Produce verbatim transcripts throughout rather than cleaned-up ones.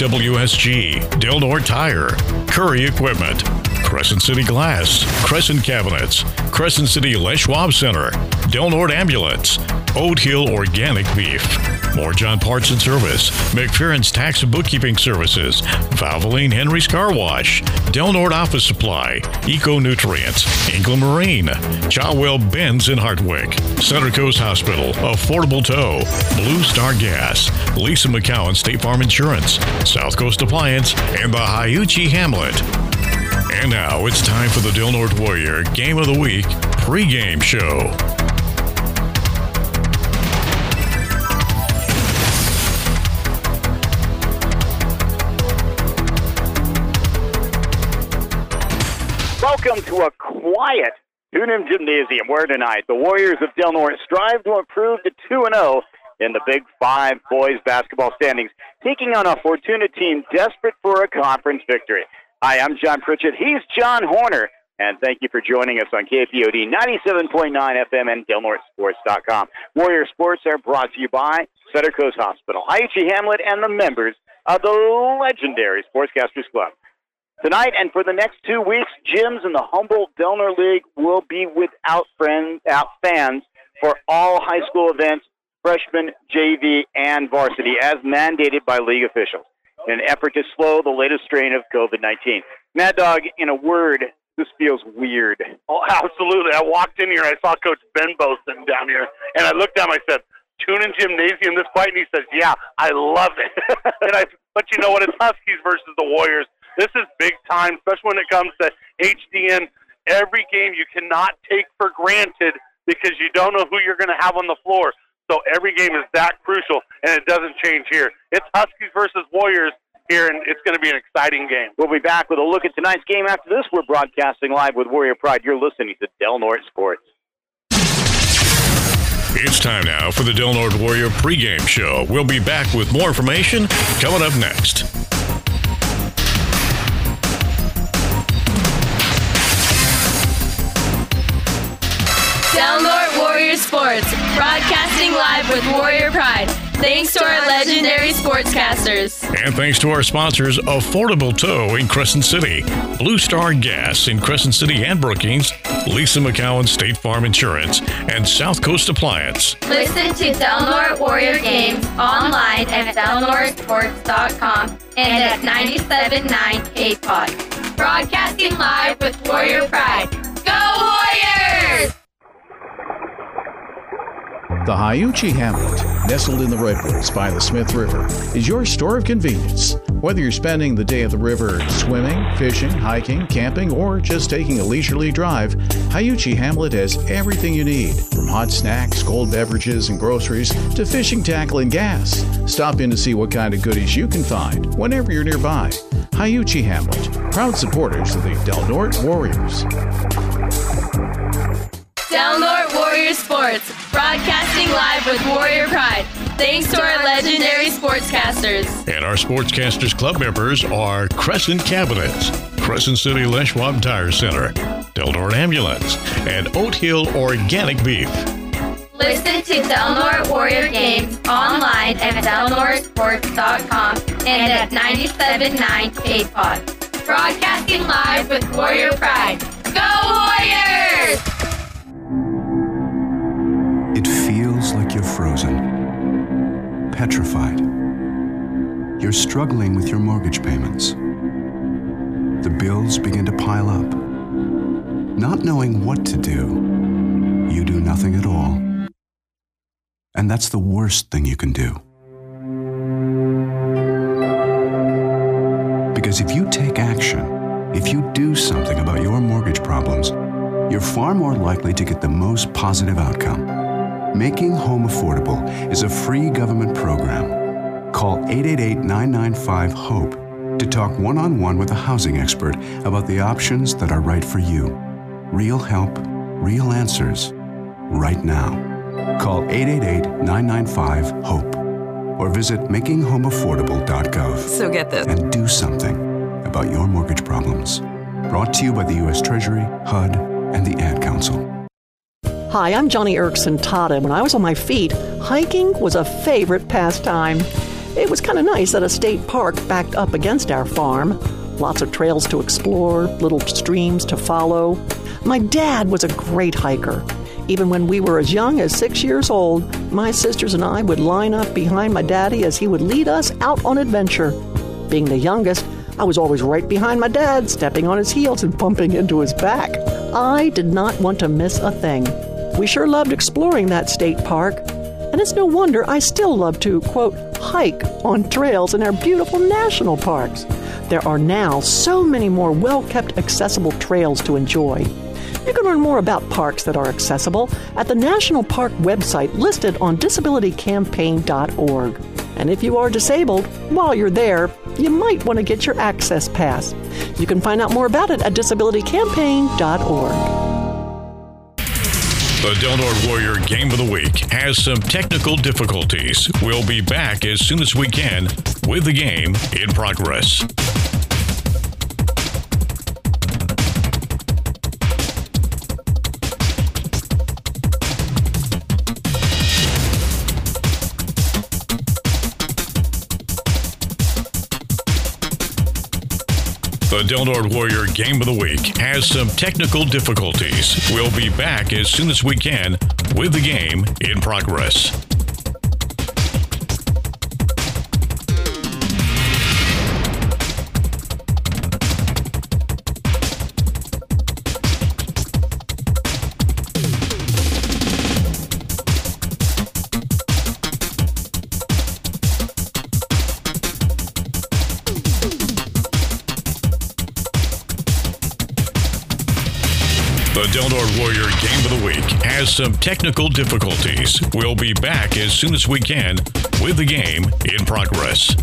W S G, Del Norte Tire, Curry Equipment, Crescent City Glass, Crescent Cabinets, Crescent City Les Schwab Center, Del Norte Ambulance, Oat Hill Organic Beef, More John Parts and Service, McFerrin's Tax and Bookkeeping Services, Valvoline Henry's Car Wash, Del Norte Office Supply, Eco Nutrients, England Marine, Chawell Benz in Hartwick, Center Coast Hospital, Affordable Tow, Blue Star Gas, Lisa McCowan State Farm Insurance, South Coast Appliance, and the Hiuchi Hamlet. And now it's time for the Del Norte Warrior Game of the Week pregame show. Welcome to a quiet Unum Gymnasium, where tonight the Warriors of Del Norte strive to improve to two and oh in the Big Five boys basketball standings, taking on a Fortuna team desperate for a conference victory. Hi, I'm John Pritchett. He's John Horner, and thank you for joining us on K P O D ninety-seven point nine F M and Del Norte Sports dot com. Warrior Sports are brought to you by Center Coast Hospital, Hiuchi Hamlet, and the members of the legendary Sportscasters Club. Tonight and for the next two weeks, gyms in the Humboldt-Del Norte League will be without friends, out fans for all high school events, freshman, J V, and varsity, as mandated by league officials, in an effort to slow the latest strain of COVID nineteen. Mad Dog, in a word, this feels weird. Oh, absolutely. I walked in here, I saw Coach Benbow sitting down here, and I looked down, I said, Tunin Gymnasium this quiet? And he says, yeah, I love it. and I, But you know what? It's Huskies versus the Warriors. This is big time, especially when it comes to H D N. Every game you cannot take for granted because you don't know who you're going to have on the floor. So every game is that crucial, and it doesn't change here. It's Huskies versus Warriors here, and it's going to be an exciting game. We'll be back with a look at tonight's game. After this, we're broadcasting live with Warrior Pride. You're listening to Del Norte Sports. It's time now for the Del Norte Warrior pregame show. We'll be back with more information coming up next. Del Norte Warrior Sports, broadcasting live with Warrior Pride. Thanks to our legendary sportscasters. And thanks to our sponsors, Affordable Tow in Crescent City, Blue Star Gas in Crescent City and Brookings, Lisa McCowan State Farm Insurance, and South Coast Appliance. Listen to Del Norte Warrior games online at Del Norte Sports dot com and at ninety-seven point nine K P O D. Broadcasting live with Warrior Pride. Go Warriors! The Hiuchi Hamlet, nestled in the redwoods by the Smith River, is your store of convenience. Whether you're spending the day at the river swimming, fishing, hiking, camping, or just taking a leisurely drive, Hiuchi Hamlet has everything you need, from hot snacks, cold beverages, and groceries to fishing tackle and gas. Stop in to see what kind of goodies you can find whenever you're nearby. Hiuchi Hamlet, proud supporters of the Del Norte Warriors. Del Norte Warrior Sports, broadcasting live with Warrior Pride. Thanks to our legendary sportscasters. And our Sportscasters Club members are Crescent Cabinets, Crescent City Les Schwab Tire Center, Del Norte Ambulance, and Oat Hill Organic Beef. Listen to Del Norte Warrior games online at Del Norte Sports dot com and at ninety-seven point nine K P O D. Broadcasting live with Warrior Pride. Go Warriors! It feels like you're frozen, petrified. You're struggling with your mortgage payments. The bills begin to pile up. Not knowing what to do, you do nothing at all. And that's the worst thing you can do. Because if you take action, if you do something about your mortgage problems, you're far more likely to get the most positive outcome. Making Home Affordable is a free government program. Call eight eight eight, nine nine five, HOPE to talk one-on-one with a housing expert about the options that are right for you. Real help, real answers, right now. Call eight eight eight, nine nine five, HOPE or visit making home affordable dot gov. So get this. And do something about your mortgage problems. Brought to you by the U S Treasury, H U D, and the Ad Council. Hi, I'm Johnny Erickson Tata. When I was on my feet, hiking was a favorite pastime. It was kind of nice that a state park backed up against our farm. Lots of trails to explore, little streams to follow. My dad was a great hiker. Even when we were as young as six years old, my sisters and I would line up behind my daddy as he would lead us out on adventure. Being the youngest, I was always right behind my dad, stepping on his heels and bumping into his back. I did not want to miss a thing. We sure loved exploring that state park, and it's no wonder I still love to, quote, hike on trails in our beautiful national parks. There are now so many more well-kept, accessible trails to enjoy. You can learn more about parks that are accessible at the National Park website listed on disability campaign dot org. And if you are disabled, while you're there, you might want to get your access pass. You can find out more about it at disability campaign dot org. The Del Norte Warrior Game of the Week has some technical difficulties. We'll be back as soon as we can with the game in progress. The Del Norte Warrior Game of the Week has some technical difficulties. We'll be back as soon as we can with the game in progress. The Del Norte Warrior Game of the Week has some technical difficulties. We'll be back as soon as we can with the game in progress.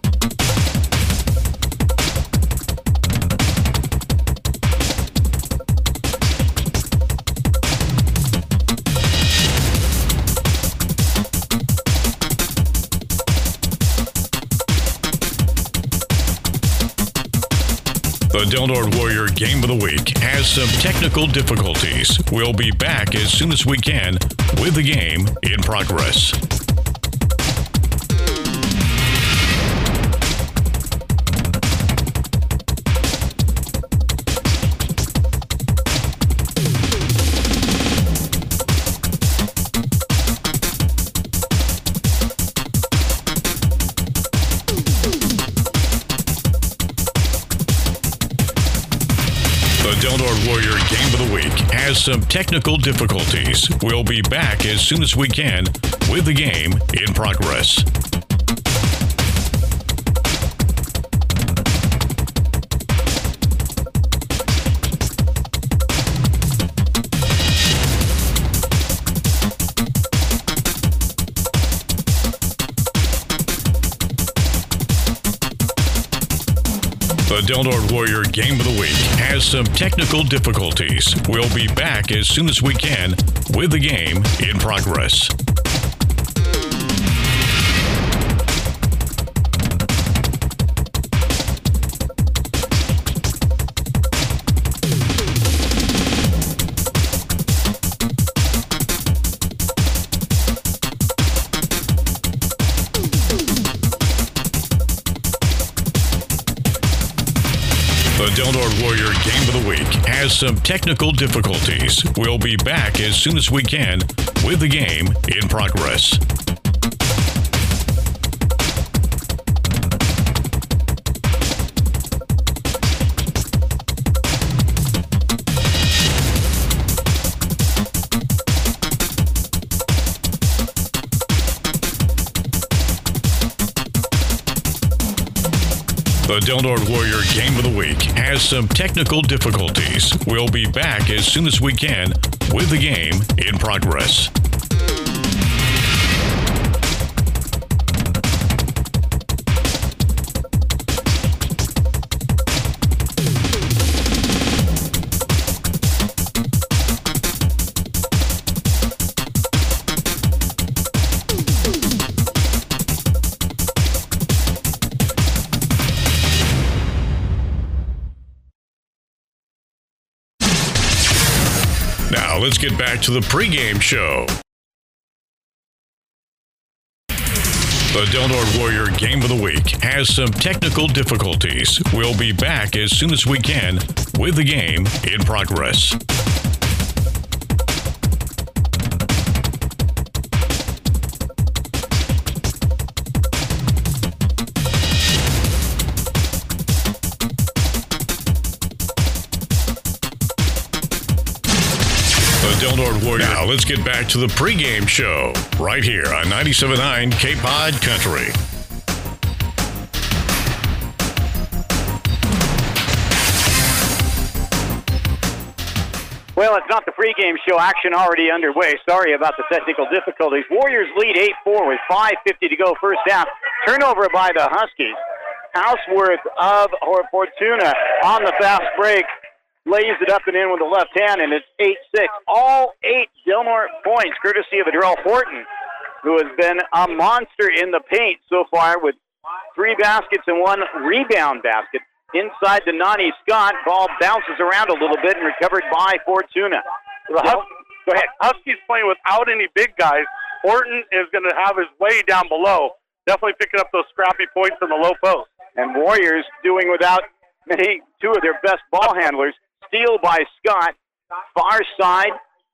The Del Norte Warrior Game of the Week has some technical difficulties. We'll be back as soon as we can with the game in progress. The Del Norte Warrior Game of the Week has some technical difficulties. We'll be back as soon as we can with the game in progress. The Del Norte Warrior Game of the Week has some technical difficulties. We'll be back as soon as we can with the game in progress. The Del Norte Warrior Game of the Week has some technical difficulties. We'll be back as soon as we can with the game in progress. The Del Norte Warrior Game of the Week has some technical difficulties. We'll be back as soon as we can with the game in progress. Now, let's get back to the pregame show. The Del Norte Warrior Game of the Week has some technical difficulties. We'll be back as soon as we can with the game in progress. Del Norte Warrior. Now let's get back to the pregame show right here on ninety-seven point nine K-Pod Country. Well, it's not the pregame show. Action already underway. Sorry about the technical difficulties. Warriors lead eight four with five fifty to go first half. Turnover by the Huskies. Houseworth of Fortuna on the fast break. Lays it up and in with the left hand, and it's eight six. All eight Del Norte points, courtesy of Adrell Horton, who has been a monster in the paint so far with three baskets and one rebound basket. Inside the Nani Scott, ball bounces around a little bit and recovered by Fortuna. The Hus- Go ahead. Huskies playing without any big guys. Horton is going to have his way down below, definitely picking up those scrappy points in the low post. And Warriors doing without maybe two of their best ball handlers. Steal by Scott, far side,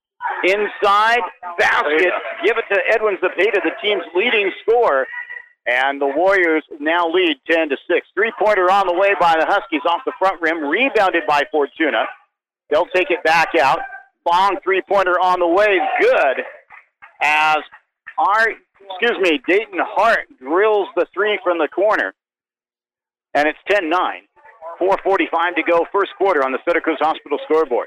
inside, basket, give it to Edwin Zepeda, the team's leading scorer, and the Warriors now lead ten to six. Three-pointer on the way by the Huskies off the front rim, rebounded by Fortuna. They'll take it back out. Long three-pointer on the way, good, as our, excuse me, Dayton Hart drills the three from the corner, and it's ten nine. four forty-five to go, first quarter on the Santa Cruz Hospital scoreboard.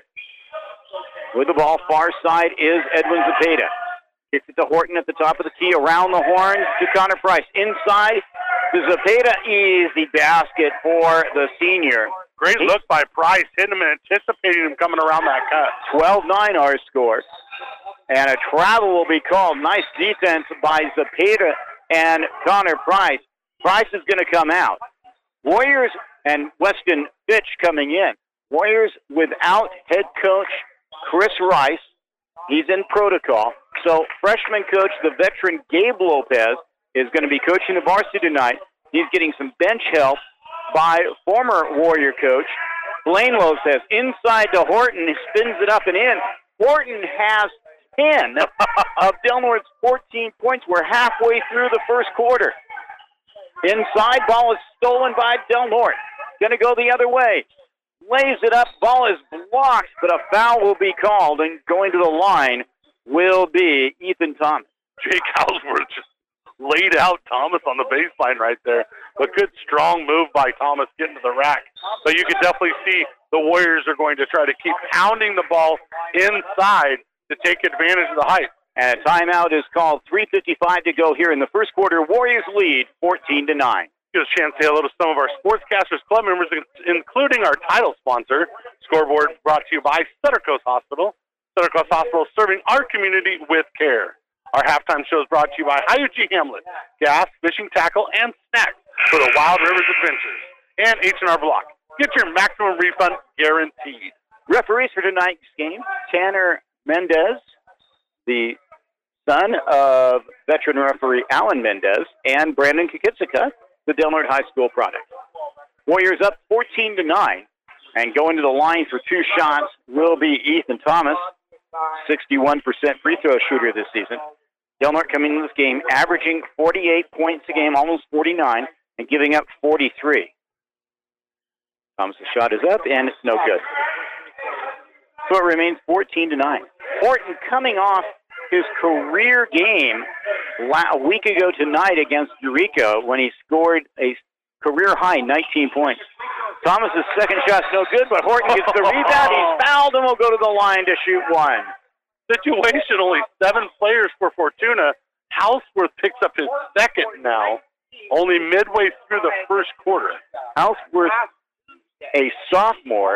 With the ball, far side is Edwin Zepeda. Kicks it to Horton at the top of the key, around the horn to Connor Price. Inside to Zepeda, easy basket for the senior. Great look by Price, hitting him and anticipating him coming around that cut. twelve nine our score. And a travel will be called. Nice defense by Zepeda and Connor Price. Price is going to come out. Warriors and Weston Fitch coming in. Warriors without head coach Chris Rice. He's in protocol. So freshman coach, the veteran Gabe Lopez, is going to be coaching the varsity tonight. He's getting some bench help by former Warrior coach Blaine Lopez. Inside to Horton. He spins it up and in. Horton has ten of Del Norte's fourteen points. We're halfway through the first quarter. Inside, ball is stolen by Del Norte. Going to go the other way. Lays it up. Ball is blocked, but a foul will be called, and going to the line will be Ethan Thomas. Jake Houseworth just laid out Thomas on the baseline right there. A good, strong move by Thomas getting to the rack. But you can definitely see the Warriors are going to try to keep pounding the ball inside to take advantage of the height. And a timeout is called. three fifty-five to go here in the first quarter. Warriors lead fourteen to nine. Give us a chance to say hello to some of our Sportscasters Club members, including our title sponsor. Scoreboard brought to you by Sutter Coast Hospital. Sutter Coast Hospital serving our community with care. Our halftime show is brought to you by Hiuchi Hamlet. Gas, fishing, tackle, and snacks for the Wild Rivers Adventures. And H and R Block. Get your maximum refund guaranteed. Referees for tonight's game, Tanner Mendez, the son of veteran referee Alan Mendez, and Brandon Kikitsika, the Del Norte High School product. Warriors up fourteen to nine, and going to the line for two shots will be Ethan Thomas, sixty-one percent free throw shooter this season. Del Norte coming into this game averaging forty-eight points a game, almost forty-nine, and giving up forty-three. Thomas' shot is up, and it's no good. So it remains fourteen to nine. Horton coming off his career game a week ago tonight against Eureka when he scored a career-high nineteen points. Thomas' second shot's no good, but Horton gets the rebound. He's fouled and will go to the line to shoot one. Situation, only seven players for Fortuna. Houseworth picks up his second now, only midway through the first quarter. Houseworth, a sophomore,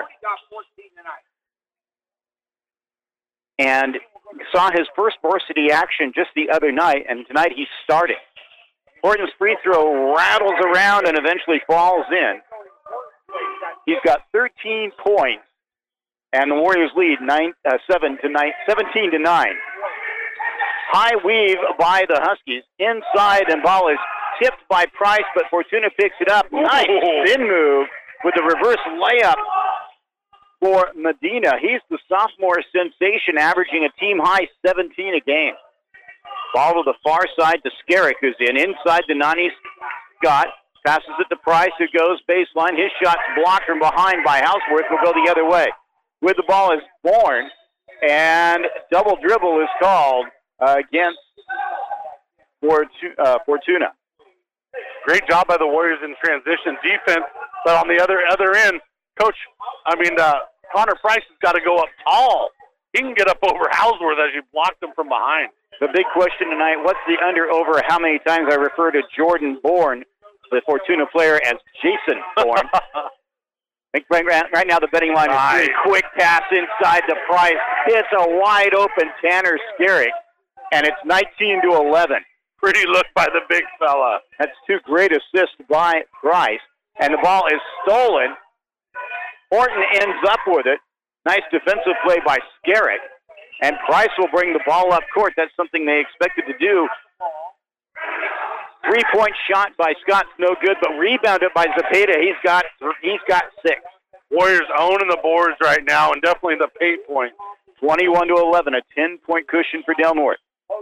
and saw his first varsity action just the other night, and tonight he's starting. Horton's free throw rattles around and eventually falls in. He's got thirteen points, and the Warriors lead nine, uh, seven to nine, seventeen to nine. High weave by the Huskies. Inside, and ball is tipped by Price, but Fortuna picks it up. Nice spin move with the reverse layup for Medina. He's the sophomore sensation, averaging a team-high seventeen a game. Ball to the far side to Skerrick, who's in. Inside to Nani Scott. Passes it to Price, who goes baseline. His shot's blocked from behind by Houseworth. Will go the other way. With the ball is Bourne, and double dribble is called uh, against Fortu- uh, Fortuna. Great job by the Warriors in transition defense, but on the other other end, Coach, I mean, uh, Connor Price has got to go up tall. He can get up over Houseworth as you blocked him from behind. The big question tonight, what's the under-over? How many times I refer to Jordan Bourne, the Fortuna player, as Jason Bourne. I think right, right now the betting line is nice. Three. Quick pass inside to Price. It's a wide-open Tanner Skerrick, and it's nineteen to eleven. Pretty look by the big fella. That's two great assists by Price, and the ball is stolen. Horton ends up with it. Nice defensive play by Skerrick, and Price will bring the ball up court. That's something they expected to do. Three-point shot by Scott's no good, but rebounded by Zepeda. He's got he's got six. Warriors owning the boards right now, and definitely the paint point. twenty-one to eleven, a ten-point cushion for Del Norte.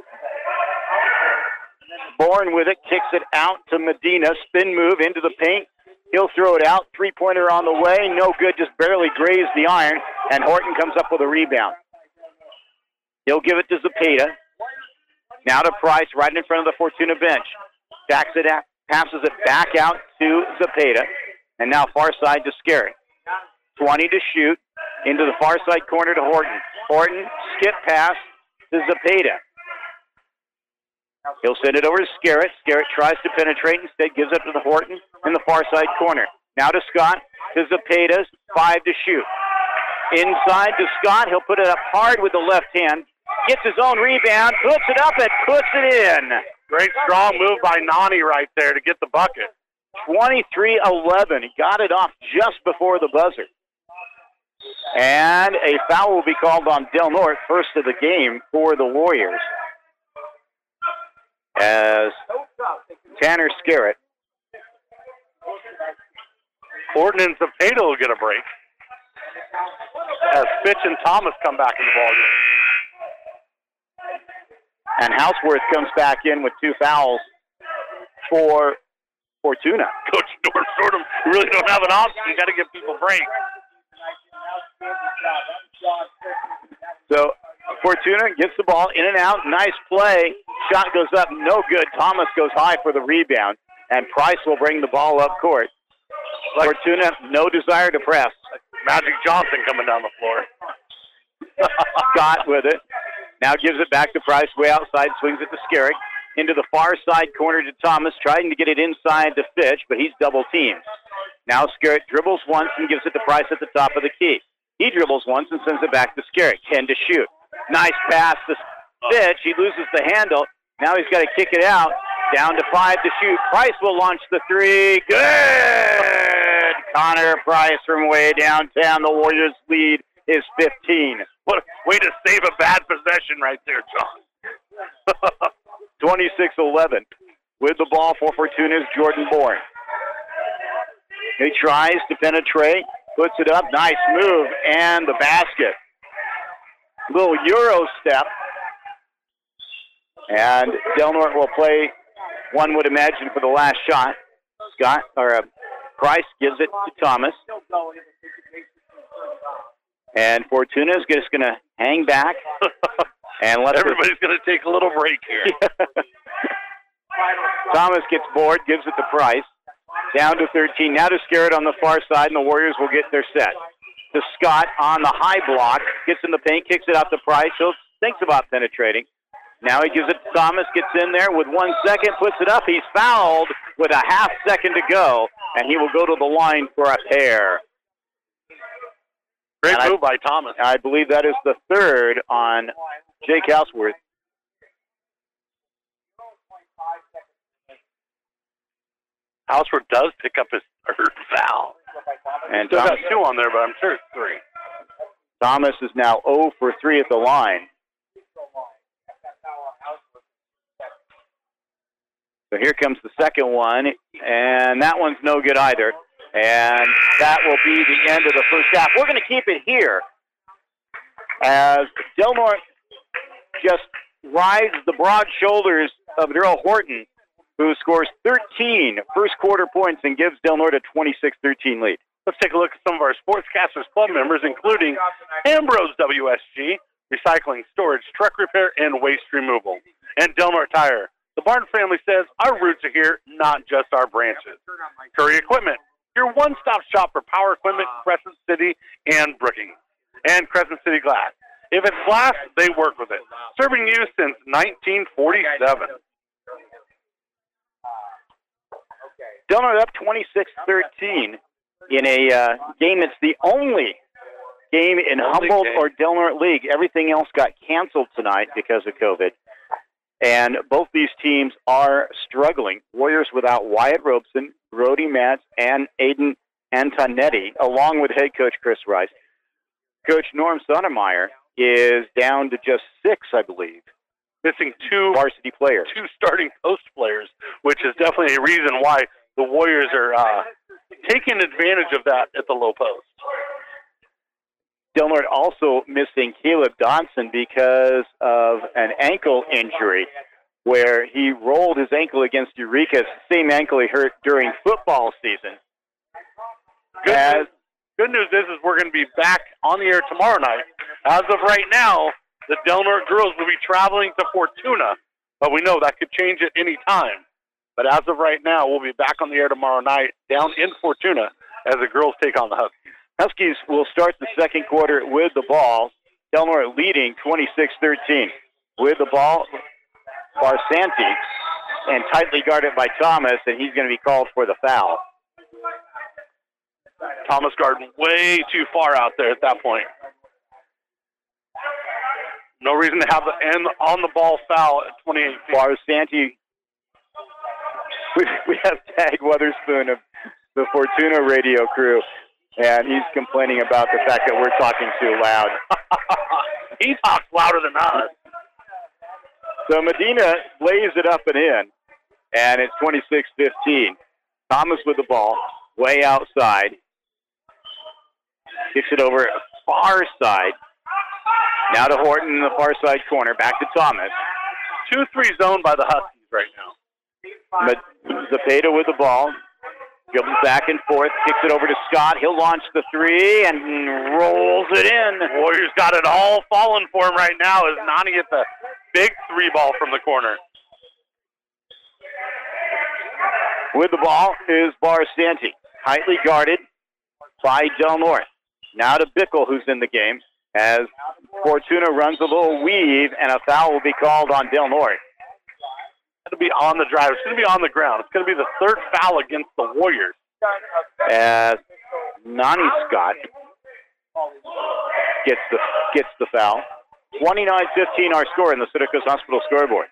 Bourne with it, kicks it out to Medina. Spin move into the paint. He'll throw it out. Three-pointer on the way. No good, just barely grazed the iron, and Horton comes up with a rebound. He'll give it to Zepeda. Now to Price, right in front of the Fortuna bench. Backs it out, passes it back out to Zepeda, and now far side to Skerrick. twenty to shoot, into the far side corner to Horton. Horton, skip pass to Zepeda. He'll send it over to Skerritt. Skerritt tries to penetrate, instead gives it to the Horton in the far side corner. Now to Scott, to Zepeda, five to shoot. Inside to Scott, he'll put it up hard with the left hand. Gets his own rebound, puts it up and puts it in. Great strong move by Nani right there to get the bucket. twenty-three eleven. He got it off just before the buzzer. And a foul will be called on Del Norte, first of the game for the Warriors. As Tanner Skerritt. Horton and Zepeda will get a break. As Fitch and Thomas come back in the ballgame. And Houseworth comes back in with two fouls for Fortuna. Coach North Shortham, you really don't have an option. You got to give people breaks. So Fortuna gets the ball in and out. Nice play. Shot goes up. No good. Thomas goes high for the rebound. And Price will bring the ball up court. Like Fortuna, no desire to press. Magic Johnson coming down the floor. Scott with it. Now gives it back to Price, way outside, swings it to Skerrick. Into the far side corner to Thomas, trying to get it inside to Fitch, but he's double teamed. Now Skerrick dribbles once and gives it to Price at the top of the key. He dribbles once and sends it back to Skerrick. ten to shoot. Nice pass to Fitch. He loses the handle. Now he's got to kick it out. Down to five to shoot. Price will launch the three. Good! Connor Price from way downtown. The Warriors lead is fifteen. What a way to save a bad possession right there, John. twenty-six eleven. With the ball for Fortuna's Jordan Bourne. He tries to penetrate, puts it up. Nice move, and the basket. Little Euro step. And Del Norte will play, one would imagine, for the last shot. Scott, or uh, Price gives it to Thomas. And Fortuna is just going to hang back and let everybody's going to take a little break here. Thomas gets bored, gives it to Price. Down to thirteen. Now to Skerritt on the far side, and the Warriors will get their set. To Scott on the high block, gets in the paint, kicks it out to Price. He thinks about penetrating. Now he gives it to Thomas, gets in there with one second, puts it up. He's fouled with a half second to go, and he will go to the line for a pair. Great and move I, by Thomas. I believe that is the third on Jake Houseworth. Houseworth does pick up his third foul. And Still Thomas, got two on there, but I'm sure it's three. Thomas is now zero for three at the line. So here comes the second one, and that one's no good either. And that will be the end of the first half. We're going to keep it here as Del Norte just rides the broad shoulders of Darrell Horton, who scores thirteen first quarter points and gives Del Norte a twenty-six thirteen lead. Let's take a look at some of our Sportscasters Club members, including Ambrose W S G, Recycling, Storage, Truck Repair, and Waste Removal, and Del Norte Tire. The Barton family says our roots are here, not just our branches. Curry Equipment, your one-stop shop for power equipment, Crescent City and Brookings. And Crescent City Glass. If it's glass, they work with it. Serving you since nineteen forty-seven. Del Norte up twenty-six thirteen in a uh, game that's the only game in Humboldt or Del Norte League. Everything else got canceled tonight because of COVID. And both these teams are struggling. Warriors without Wyatt Robeson, Brody Matz, and Aiden Antonetti, along with head coach Chris Rice. Coach Norm Sotomayor is down to just six, I believe. Missing two varsity players. Two starting post players, which is definitely a reason why the Warriors are uh, taking advantage of that at the low post. Del Norte also missing Caleb Dodson because of an ankle injury where he rolled his ankle against Eureka, same ankle he hurt during football season. Good, As, news, good news is, is we're going to be back on the air tomorrow night. As of right now, the Del Norte girls will be traveling to Fortuna, but we know that could change at any time. But as of right now, we'll be back on the air tomorrow night down in Fortuna as the girls take on the Huskies. Huskies will start the second quarter with the ball. Del Norte leading twenty-six thirteen. With the ball, Barsanti, and tightly guarded by Thomas, and he's going to be called for the foul. Thomas guarded way too far out there at that point. No reason to have the end on the ball foul at twenty-eight feet. Barsanti, we, we have Tag Weatherspoon of the Fortuna radio crew, and he's complaining about the fact that we're talking too loud. He talks louder than us. So Medina lays it up and in, and it's twenty-six fifteen. Thomas with the ball, way outside. Kicks it over far side. Now to Horton in the far side corner. Back to Thomas. two three zone by the Huskies right now. Zapata with the ball. Goes back and forth. Kicks it over to Scott. He'll launch the three and rolls it in. Warriors got it all falling for him right now as Nani hit the big three ball from the corner. With the ball is Barsanti. Tightly guarded by Del Norte. Now to Bickle, who's in the game, as Fortuna runs a little weave, and a foul will be called on Del Norte. It'll be on the drive. It's going to be on the ground. It's going to be the third foul against the Warriors. As Nani Scott gets the gets the foul. twenty-nine fifteen our score in the Syracuse Hospital scoreboard.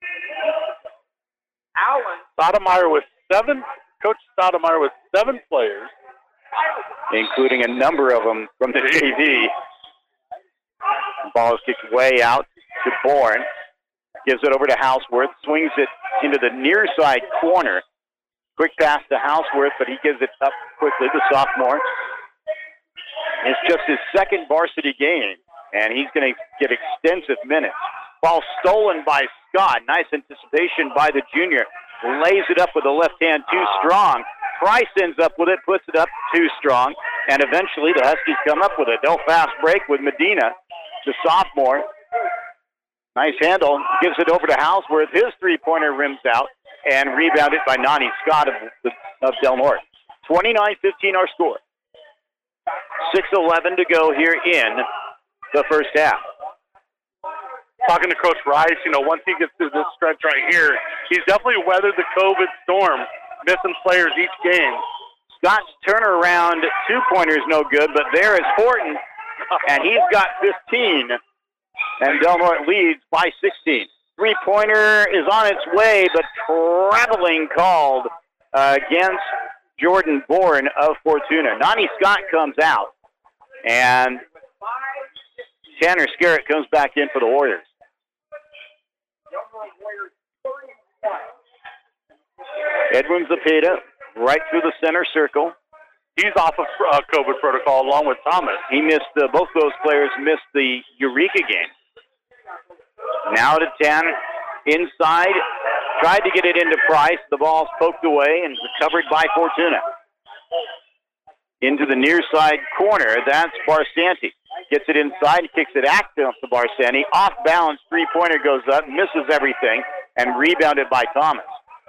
Allen. Sotomayor with seven. Coach Sotomayor with seven players, including a number of them from the J V. The ball is kicked way out to Bourne. Gives it over to Houseworth. Swings it into the near side corner. Quick pass to Houseworth, but he gives it up quickly, the sophomore. It's just his second varsity game, and he's going to get extensive minutes. Ball stolen by Scott. Nice anticipation by the junior. Lays it up with the left hand too strong. Price ends up with it, puts it up too strong, and eventually the Huskies come up with it. They'll fast break with Medina, the sophomore. Nice handle. Gives it over to Houseworth. His three-pointer rims out and rebounded by Nani Scott of, of Del Norte. twenty-nine fifteen our score. six eleven to go here in the first half. Talking to Coach Rice, you know, once he gets through this stretch right here, he's definitely weathered the COVID storm, missing players each game. Scott's turnaround two-pointer is no good, but there is Horton, and he's got fifteen. And Del Norte leads by sixteen. Three-pointer is on its way, but traveling called uh, against Jordan Bourne of Fortuna. Nani Scott comes out, and Tanner Scarrett comes back in for the Warriors. Edwin Zepeda right through the center circle. He's off of uh, COVID protocol along with Thomas. He missed, uh, both those players missed the Eureka game. Now to ten, inside, tried to get it into Price. The ball's poked away and recovered by Fortuna. Into the near side corner, that's Barsanti. Gets it inside, kicks it active to Barsanti. Off balance, three-pointer goes up, misses everything, and rebounded by Thomas.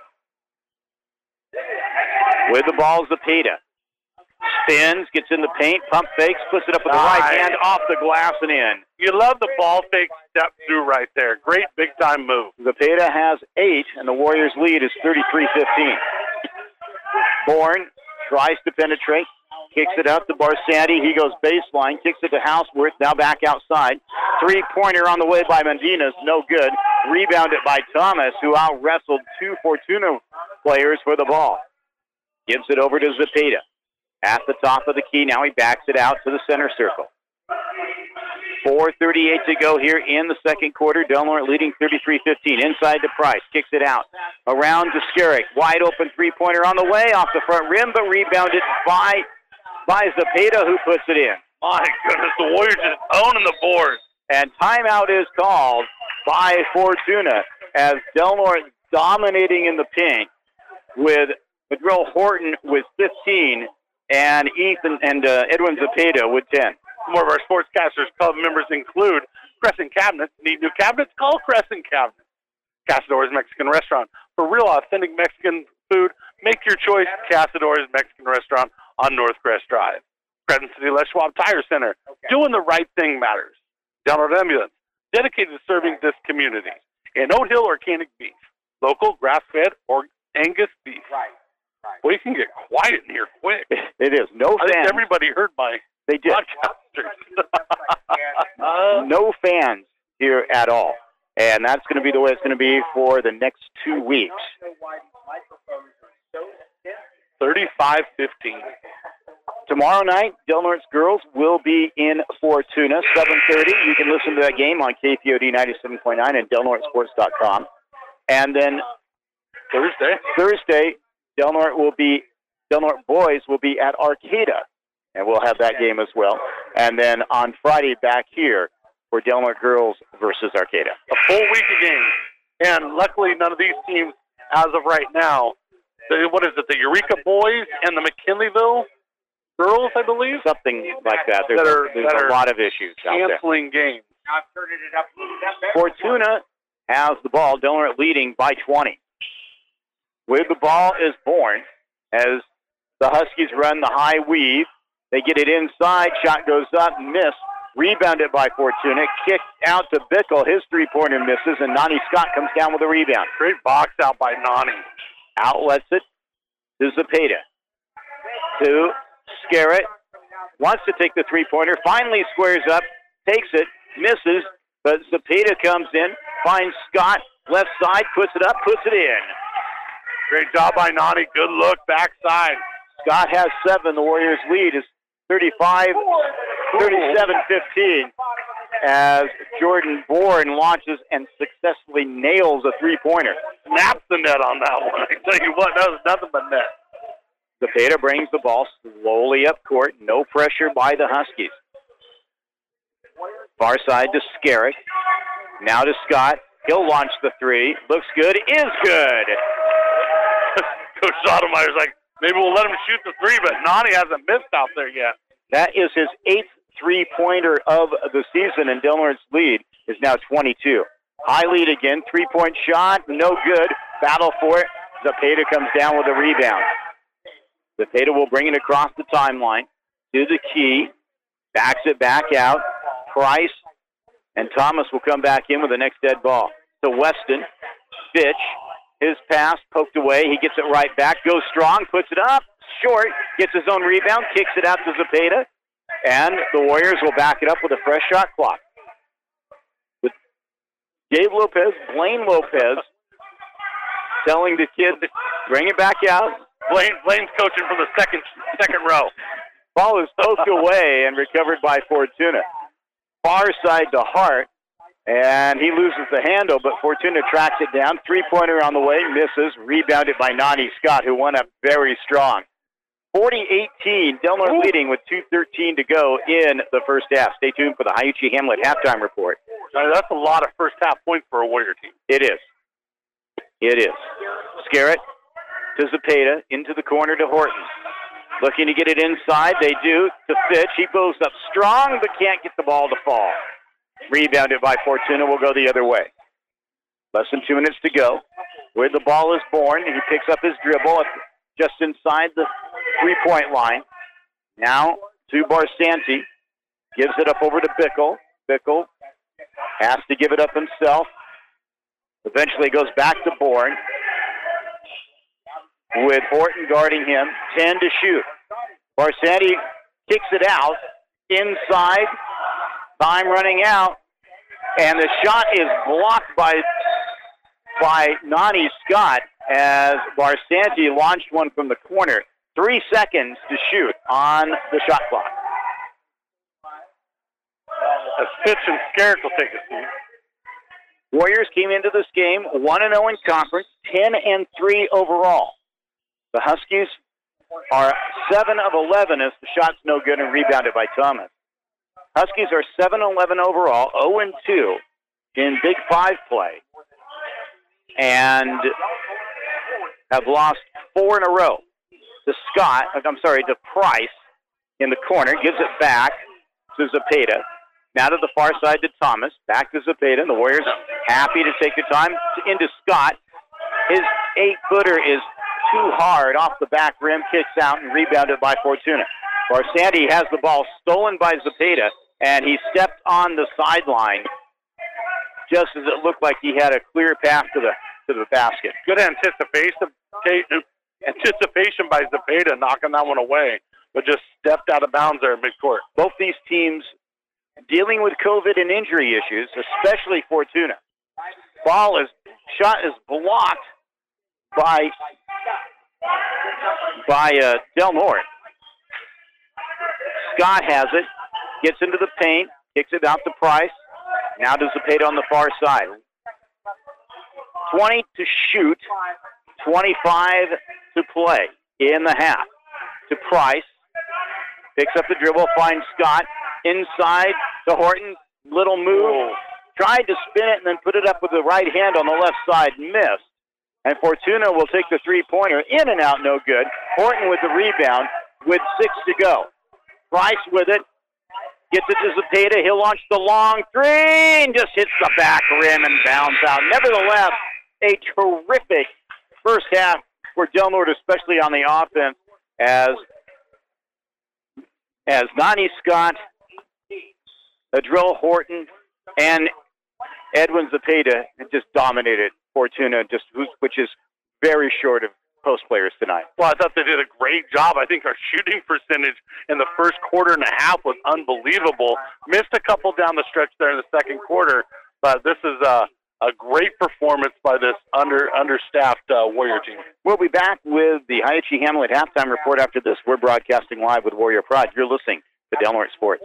With the ball, Zepeda. Spins, gets in the paint, pump fakes, puts it up with the nice. right hand, off the glass and in. You love the ball fake step through right there. Great big-time move. Zepeda has eight, and the Warriors' lead is thirty-three fifteen. Bourne tries to penetrate, kicks it out to Barsanti. He goes baseline, kicks it to Houseworth, now back outside. Three-pointer on the way by Mendinas, no good. Rebounded by Thomas, who out-wrestled two Fortuna players for the ball. Gives it over to Zepeda. At the top of the key, now he backs it out to the center circle. four thirty-eight to go here in the second quarter. Del Norte leading thirty-three fifteen. Inside to Price, kicks it out. Around to Skerrick. Wide open three-pointer on the way, off the front rim, but rebounded by, by Zepeda, who puts it in. My goodness, the Warriors just owning the board. And timeout is called by Fortuna as Del Norte dominating in the paint with McGrill Horton with fifteen and Ethan and uh, Edwin Zepeda with ten. More of our Sportscasters Club members include Crescent Cabinets. Need new cabinets? Call Crescent Cabinets. Casadores Mexican Restaurant. For real authentic Mexican food, make your choice. Casadores Mexican Restaurant on Northcrest Drive. Crescent City Les Schwab Tire Center. Okay. Doing the right thing matters. Del Norte Ambulance. Dedicated to serving this community. And Oat Hill Organic Beef. Local, grass-fed, or Angus beef. Right. Right. Well, you can get quiet in here quick. It is. No I fans. think everybody heard my They did. uh, no fans here at all. And that's going to be the way it's going to be for the next two weeks. thirty-five fifteen. Tomorrow night, Del Norte's girls will be in Fortuna, seven thirty. You can listen to that game on K P O D ninety-seven point nine and Del Norte Sports dot com. And then Thursday, Thursday, Del Norte will be Del Norte boys will be at Arcata, and we'll have that game as well. And then on Friday, back here for Del Norte girls versus Arcata. A full week of games, and luckily none of these teams, as of right now, the, what is it? The Eureka boys and the McKinleyville girls, I believe, something like that. There's, that are, a, there's that a are lot of issues out there. Canceling games. Fortuna has the ball. Del Norte leading by twenty. With the ball is Bourne as the Huskies run the high weave. They get it inside. Shot goes up, miss. Rebounded by Fortuna. Kicked out to Bickle. His three-pointer misses, and Nani Scott comes down with a rebound. Great box out by Nani. Outlets it to Zepeda. To Skerritt. Wants to take the three-pointer. Finally squares up. Takes it. Misses. But Zepeda comes in. Finds Scott. Left side. Puts it up. Puts it in. Great job by Nani. Good look backside. Scott has seven. The Warriors' lead is thirty-five, thirty-seven fifteen as Jordan Bourne launches and successfully nails a three-pointer. Snaps the net on that one. I tell you what, that was nothing but net. Zepeda brings the ball slowly up court. No pressure by the Huskies. Far side to Skerritt. Now to Scott. He'll launch the three. Looks good. Is good. Coach Sotomayor's like, maybe we'll let him shoot the three, but Nani hasn't missed out there yet. That is his eighth three-pointer of the season, and Del Norte's lead is now twenty-two. High lead again. Three-point shot. No good. Battle for it. Zepeda comes down with a rebound. Zepeda will bring it across the timeline to the key. Backs it back out. Price and Thomas will come back in with the next dead ball. To Weston. Fitch. His pass poked away. He gets it right back. Goes strong. Puts it up. Short. Gets his own rebound. Kicks it out to Zepeda. And the Warriors will back it up with a fresh shot clock. With Gabe Lopez, Blaine Lopez, telling the kid to bring it back out. Blaine, Blaine's coaching from the second second row. Ball is poked away and recovered by Fortuna. Far side to Hart. And he loses the handle, but Fortuna tracks it down. Three-pointer on the way, misses. Rebounded by Nani Scott, who won up very strong. forty eighteen, Del Norte leading with two thirteen to go in the first half. Stay tuned for the Hiuchi Hamlet halftime report. Now, that's a lot of first-half points for a Warrior team. It is. It is. Scarrett to Zepeda, into the corner to Horton. Looking to get it inside. They do to Fitch. He goes up strong, but can't get the ball to fall. Rebounded by Fortuna. Will go the other way. Less than two minutes to go. Where the ball is born, he picks up his dribble just inside the three-point line. Now to Barsanti. Gives it up over to Bickle. Bickle has to give it up himself. Eventually goes back to Bourne. With Horton guarding him. ten to shoot. Barsanti kicks it out. Inside. Time running out. And the shot is blocked by, by Nani Scott as Barsanti launched one from the corner. Three seconds to shoot on the shot clock. As Fitch and Scarrett will take a seat. Warriors came into this game one and oh in conference, ten and three overall. The Huskies are seven of eleven as the shot's no good and rebounded by Thomas. Huskies are seven eleven overall, oh and two in Big Five play, and have lost four in a row. To Scott, I'm sorry, to Price in the corner, gives it back to Zepeda. Now to the far side to Thomas, back to Zepeda, and the Warriors happy to take the time to, into Scott. His eight-footer is too hard off the back rim, kicks out, and rebounded by Fortuna. Barsanti has the ball stolen by Zepeda, and he stepped on the sideline just as it looked like he had a clear path to the to the basket. Good anticipation, anticipation by Zepeda knocking that one away, but just stepped out of bounds there in midcourt. Both these teams dealing with COVID and injury issues, especially Fortuna. Ball is shot is blocked by by uh, Del Norte. Scott has it, gets into the paint, kicks it out to Price. Now to Zepeda on the far side. twenty to shoot, twenty-five to play in the half. To Price, picks up the dribble, finds Scott. Inside to Horton, little move. Tried to spin it and then put it up with the right hand on the left side, missed. And Fortuna will take the three-pointer. In and out, no good. Horton with the rebound with six to go. Price with it. Gets it to Zepeda. He'll launch the long three and just hits the back rim and bounds out. Nevertheless, a terrific first half for Del Norte, especially on the offense, as, as Nani Scott, Adrill Horton, and Edwin Zepeda just dominated Fortuna, just which is very short of post players tonight. Well, I thought they did a great job. I think our shooting percentage in the first quarter and a half was unbelievable. Missed a couple down the stretch there in the second quarter, but this is a, a great performance by this under understaffed uh, Warrior team. We'll be back with the Hiuchi Hamlet halftime report after this. We're broadcasting live with Warrior Pride. You're listening to Del Norte Sports.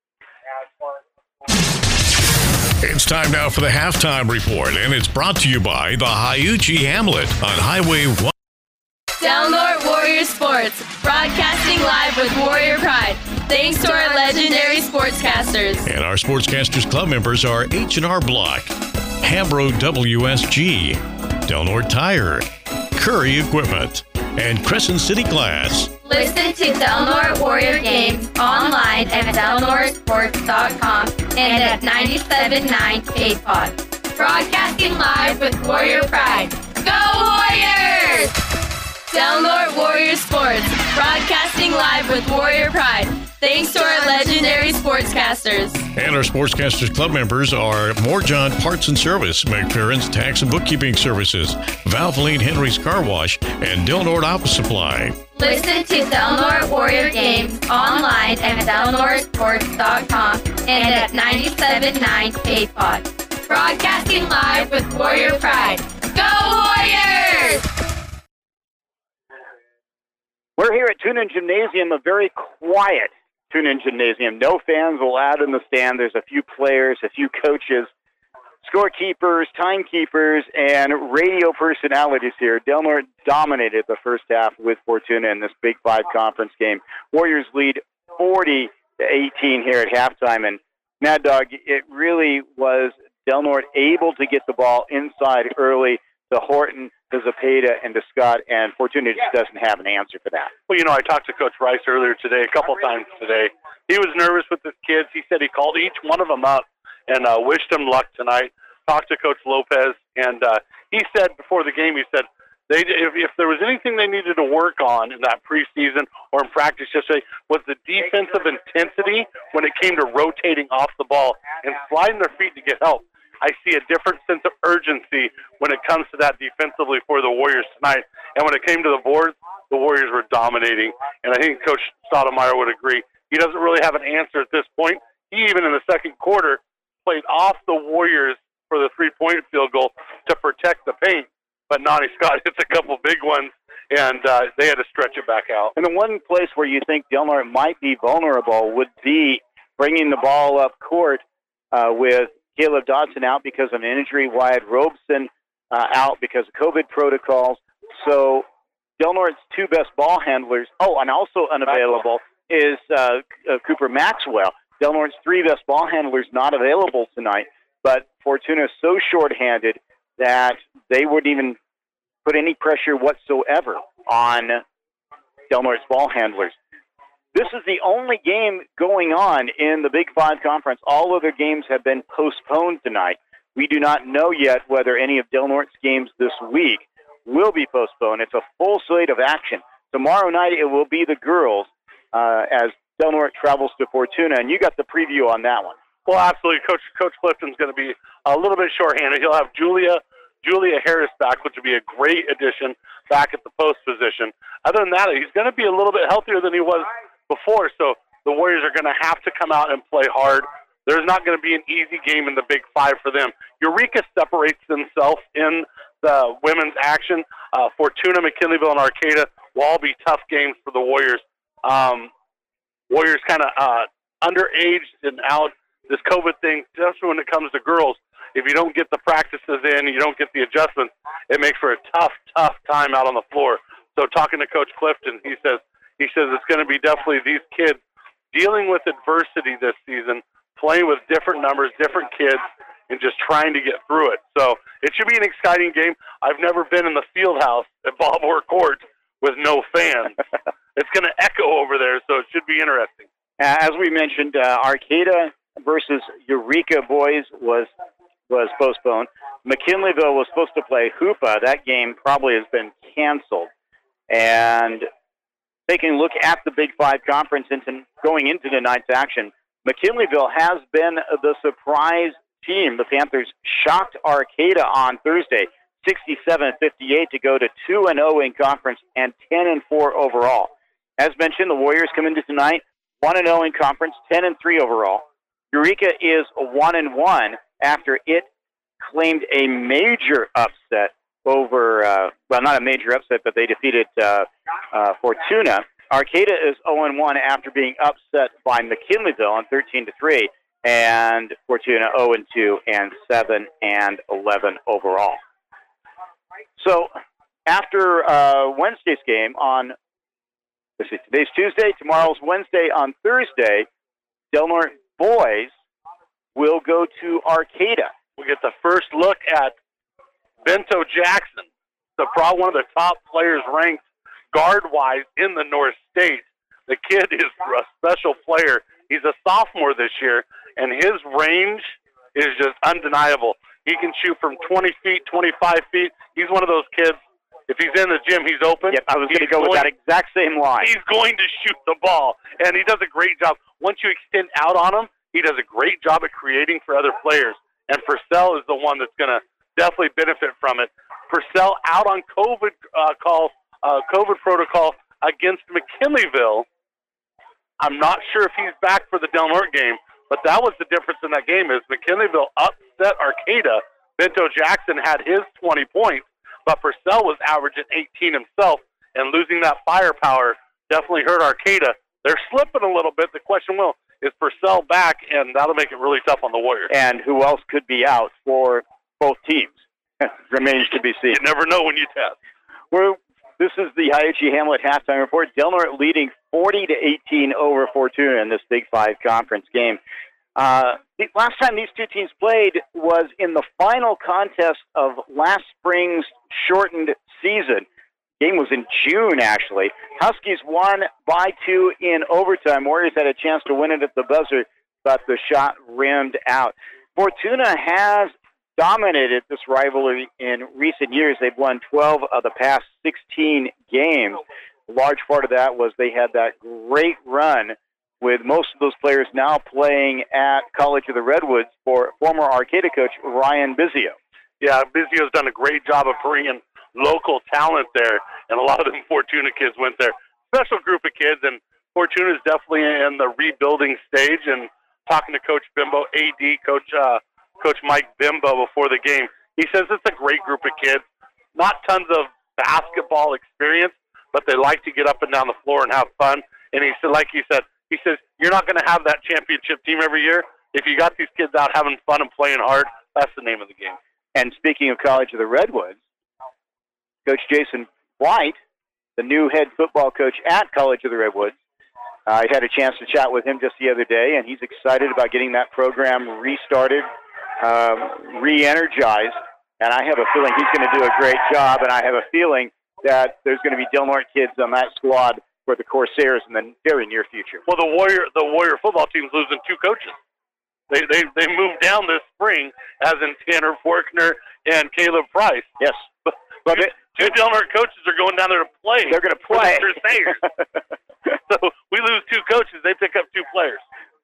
It's time now for the halftime report, and it's brought to you by the Hiuchi Hamlet on Highway one. Del Norte Warrior Sports, broadcasting live with Warrior Pride. Thanks to our legendary sportscasters. And our Sportscasters Club members are H and R Block, Hambro W S G, Del Norte Tire, Curry Equipment, and Crescent City Glass. Listen to Del Norte Warrior games online at del norte sports dot com and at ninety-seven point nine K-Pod. Broadcasting live with Warrior Pride. Go Warriors! Del Norte Warrior Sports, broadcasting live with Warrior Pride. Thanks to our legendary sportscasters. And our Sportscasters Club members are Moore-John Parts and Service, McFerrin's Tax and Bookkeeping Services, Valvoline Henry's Car Wash, and Del Norte Office Supply. Listen to Del Norte Warrior games online at del norte sports dot com and at ninety-seven point nine K-Pod. Broadcasting live with Warrior Pride. Go Warriors! We're here at Tunin Gymnasium, a very quiet Tunin Gymnasium. No fans allowed in the stand. There's a few players, a few coaches, scorekeepers, timekeepers, and radio personalities here. Del Norte dominated the first half with Fortuna in this Big Five conference game. Warriors lead forty to eighteen here at halftime, and Mad Dog, it really was Del Norte able to get the ball inside early to Horton, to Zepeda, and to Scott, and Fortuna just doesn't have an answer for that. Well, you know, I talked to Coach Rice earlier today, a couple times today. He was nervous with his kids. He said he called each one of them up and uh, wished them luck tonight. Talked to Coach Lopez, and uh, he said before the game, he said they if, if there was anything they needed to work on in that preseason or in practice yesterday was the defensive intensity when it came to rotating off the ball and sliding their feet to get help. I see a different sense of urgency when it comes to that defensively for the Warriors tonight. And when it came to the boards, the Warriors were dominating. And I think Coach Stoudemire would agree. He doesn't really have an answer at this point. He, even in the second quarter, played off the Warriors for the three-point field goal to protect the paint. But Nani Scott hits a couple big ones, and uh, they had to stretch it back out. And the one place where you think Del Norte might be vulnerable would be bringing the ball up court uh, with Caleb Dodson out because of an injury, Wyatt Robeson uh, out because of COVID protocols. So Del Norte's two best ball handlers, oh, and also unavailable is uh, uh, Cooper Maxwell. Del Norte's three best ball handlers not available tonight, but Fortuna is so shorthanded that they wouldn't even put any pressure whatsoever on Del Norte's ball handlers. This is the only game going on in the Big Five Conference. All other games have been postponed tonight. We do not know yet whether any of Del Norte's games this week will be postponed. It's a full slate of action. Tomorrow night it will be the girls uh, as Del Norte travels to Fortuna, and you got the preview on that one. Well, absolutely. Coach Coach Clifton's going to be a little bit shorthanded. He'll have Julia Julia Harris back, which would be a great addition back at the post position. Other than that, he's going to be a little bit healthier than he was before, so the Warriors are going to have to come out and play hard. There's not going to be an easy game in the Big Five for them. Eureka separates themselves in the women's action. Uh, Fortuna, McKinleyville, and Arcata will all be tough games for the Warriors. Um, Warriors kind of uh, underaged and out. This COVID thing, especially when it comes to girls, if you don't get the practices in, you don't get the adjustments, it makes for a tough, tough time out on the floor. So talking to Coach Clifton, he says he says it's going to be definitely these kids dealing with adversity this season, playing with different numbers, different kids, and just trying to get through it. So it should be an exciting game. I've never been in the field house at Bob Orr Court with no fans. It's going to echo over there, so it should be interesting. As we mentioned, uh, Arcata versus Eureka boys was was postponed. McKinleyville was supposed to play Hoopa. That game probably has been canceled. And taking a look at the Big Five Conference into going into tonight's action, McKinleyville has been the surprise team. The Panthers shocked Arcata on Thursday, sixty-seven fifty-eight, to go to two and oh in conference and ten and four overall. As mentioned, the Warriors come into tonight one and oh in conference, ten and three overall. Eureka is one and one after it claimed a major upset over, uh, well, not a major upset, but they defeated uh, uh, Fortuna. Arcata is oh and one after being upset by McKinleyville on thirteen to three, and Fortuna oh and two and seven and eleven overall. So after uh, Wednesday's game on, let's see, today's Tuesday, tomorrow's Wednesday, on Thursday, Del Norte boys will go to Arcata. We get the first look at Bento Jackson, the probably one of the top players ranked guard-wise in the North State. The kid is a special player. He's a sophomore this year, and his range is just undeniable. He can shoot from twenty feet, twenty-five feet. He's one of those kids, if he's in the gym, he's open. Yep, I was going to go with that exact same line. He's going to shoot the ball, and he does a great job. Once you extend out on him, he does a great job at creating for other players. And Purcell is the one that's going to definitely benefit from it. Purcell out on COVID uh, call, uh, COVID protocol against McKinleyville. I'm not sure if he's back for the Del Norte game, but that was the difference in that game is McKinleyville upset Arcata. Bento Jackson had his twenty points, but Purcell was averaging eighteen himself, and losing that firepower definitely hurt Arcata. They're slipping a little bit. The question will, is Purcell fell back, and that'll make it really tough on the Warriors. And who else could be out for both teams? Remains to be seen. You never know when you test. We're, this is the Hiachi Hamlet halftime report. Del Norte leading forty to eighteen over Fortuna in this Big Five conference game. Uh, the last time these two teams played was in the final contest of last spring's shortened season. Game was in June, actually. Huskies won by two in overtime. Warriors had a chance to win it at the buzzer, but the shot rimmed out. Fortuna has dominated this rivalry in recent years. They've won twelve of the past sixteen games. A large part of that was they had that great run with most of those players now playing at College of the Redwoods for former Arcata coach Ryan Bizio. Yeah, Bizio's done a great job of bringing local talent there, and a lot of them Fortuna kids went there. Special group of kids, and Fortuna's definitely in the rebuilding stage. And talking to Coach Bimbo, A D, Coach uh, Coach Mike Bimbo before the game, he says it's a great group of kids. Not tons of basketball experience, but they like to get up and down the floor and have fun. And he said, like he said, he says, you're not going to have that championship team every year. If you got these kids out having fun and playing hard, that's the name of the game. And speaking of College of the Redwoods, Coach Jason White, the new head football coach at College of the Redwoods, I had a chance to chat with him just the other day, and he's excited about getting that program restarted, um, re-energized, and I have a feeling he's going to do a great job, and I have a feeling that there's going to be Del Norte kids on that squad for the Corsairs in the very near future. Well, the Warrior the Warrior football team's losing two coaches. They they they moved down this spring, as in Tanner Forkner and Caleb Price. Yes, but, but two, two Del Norte coaches are going down there to play. They're going to play. For the Crusaders. So we lose two coaches. They pick up two players.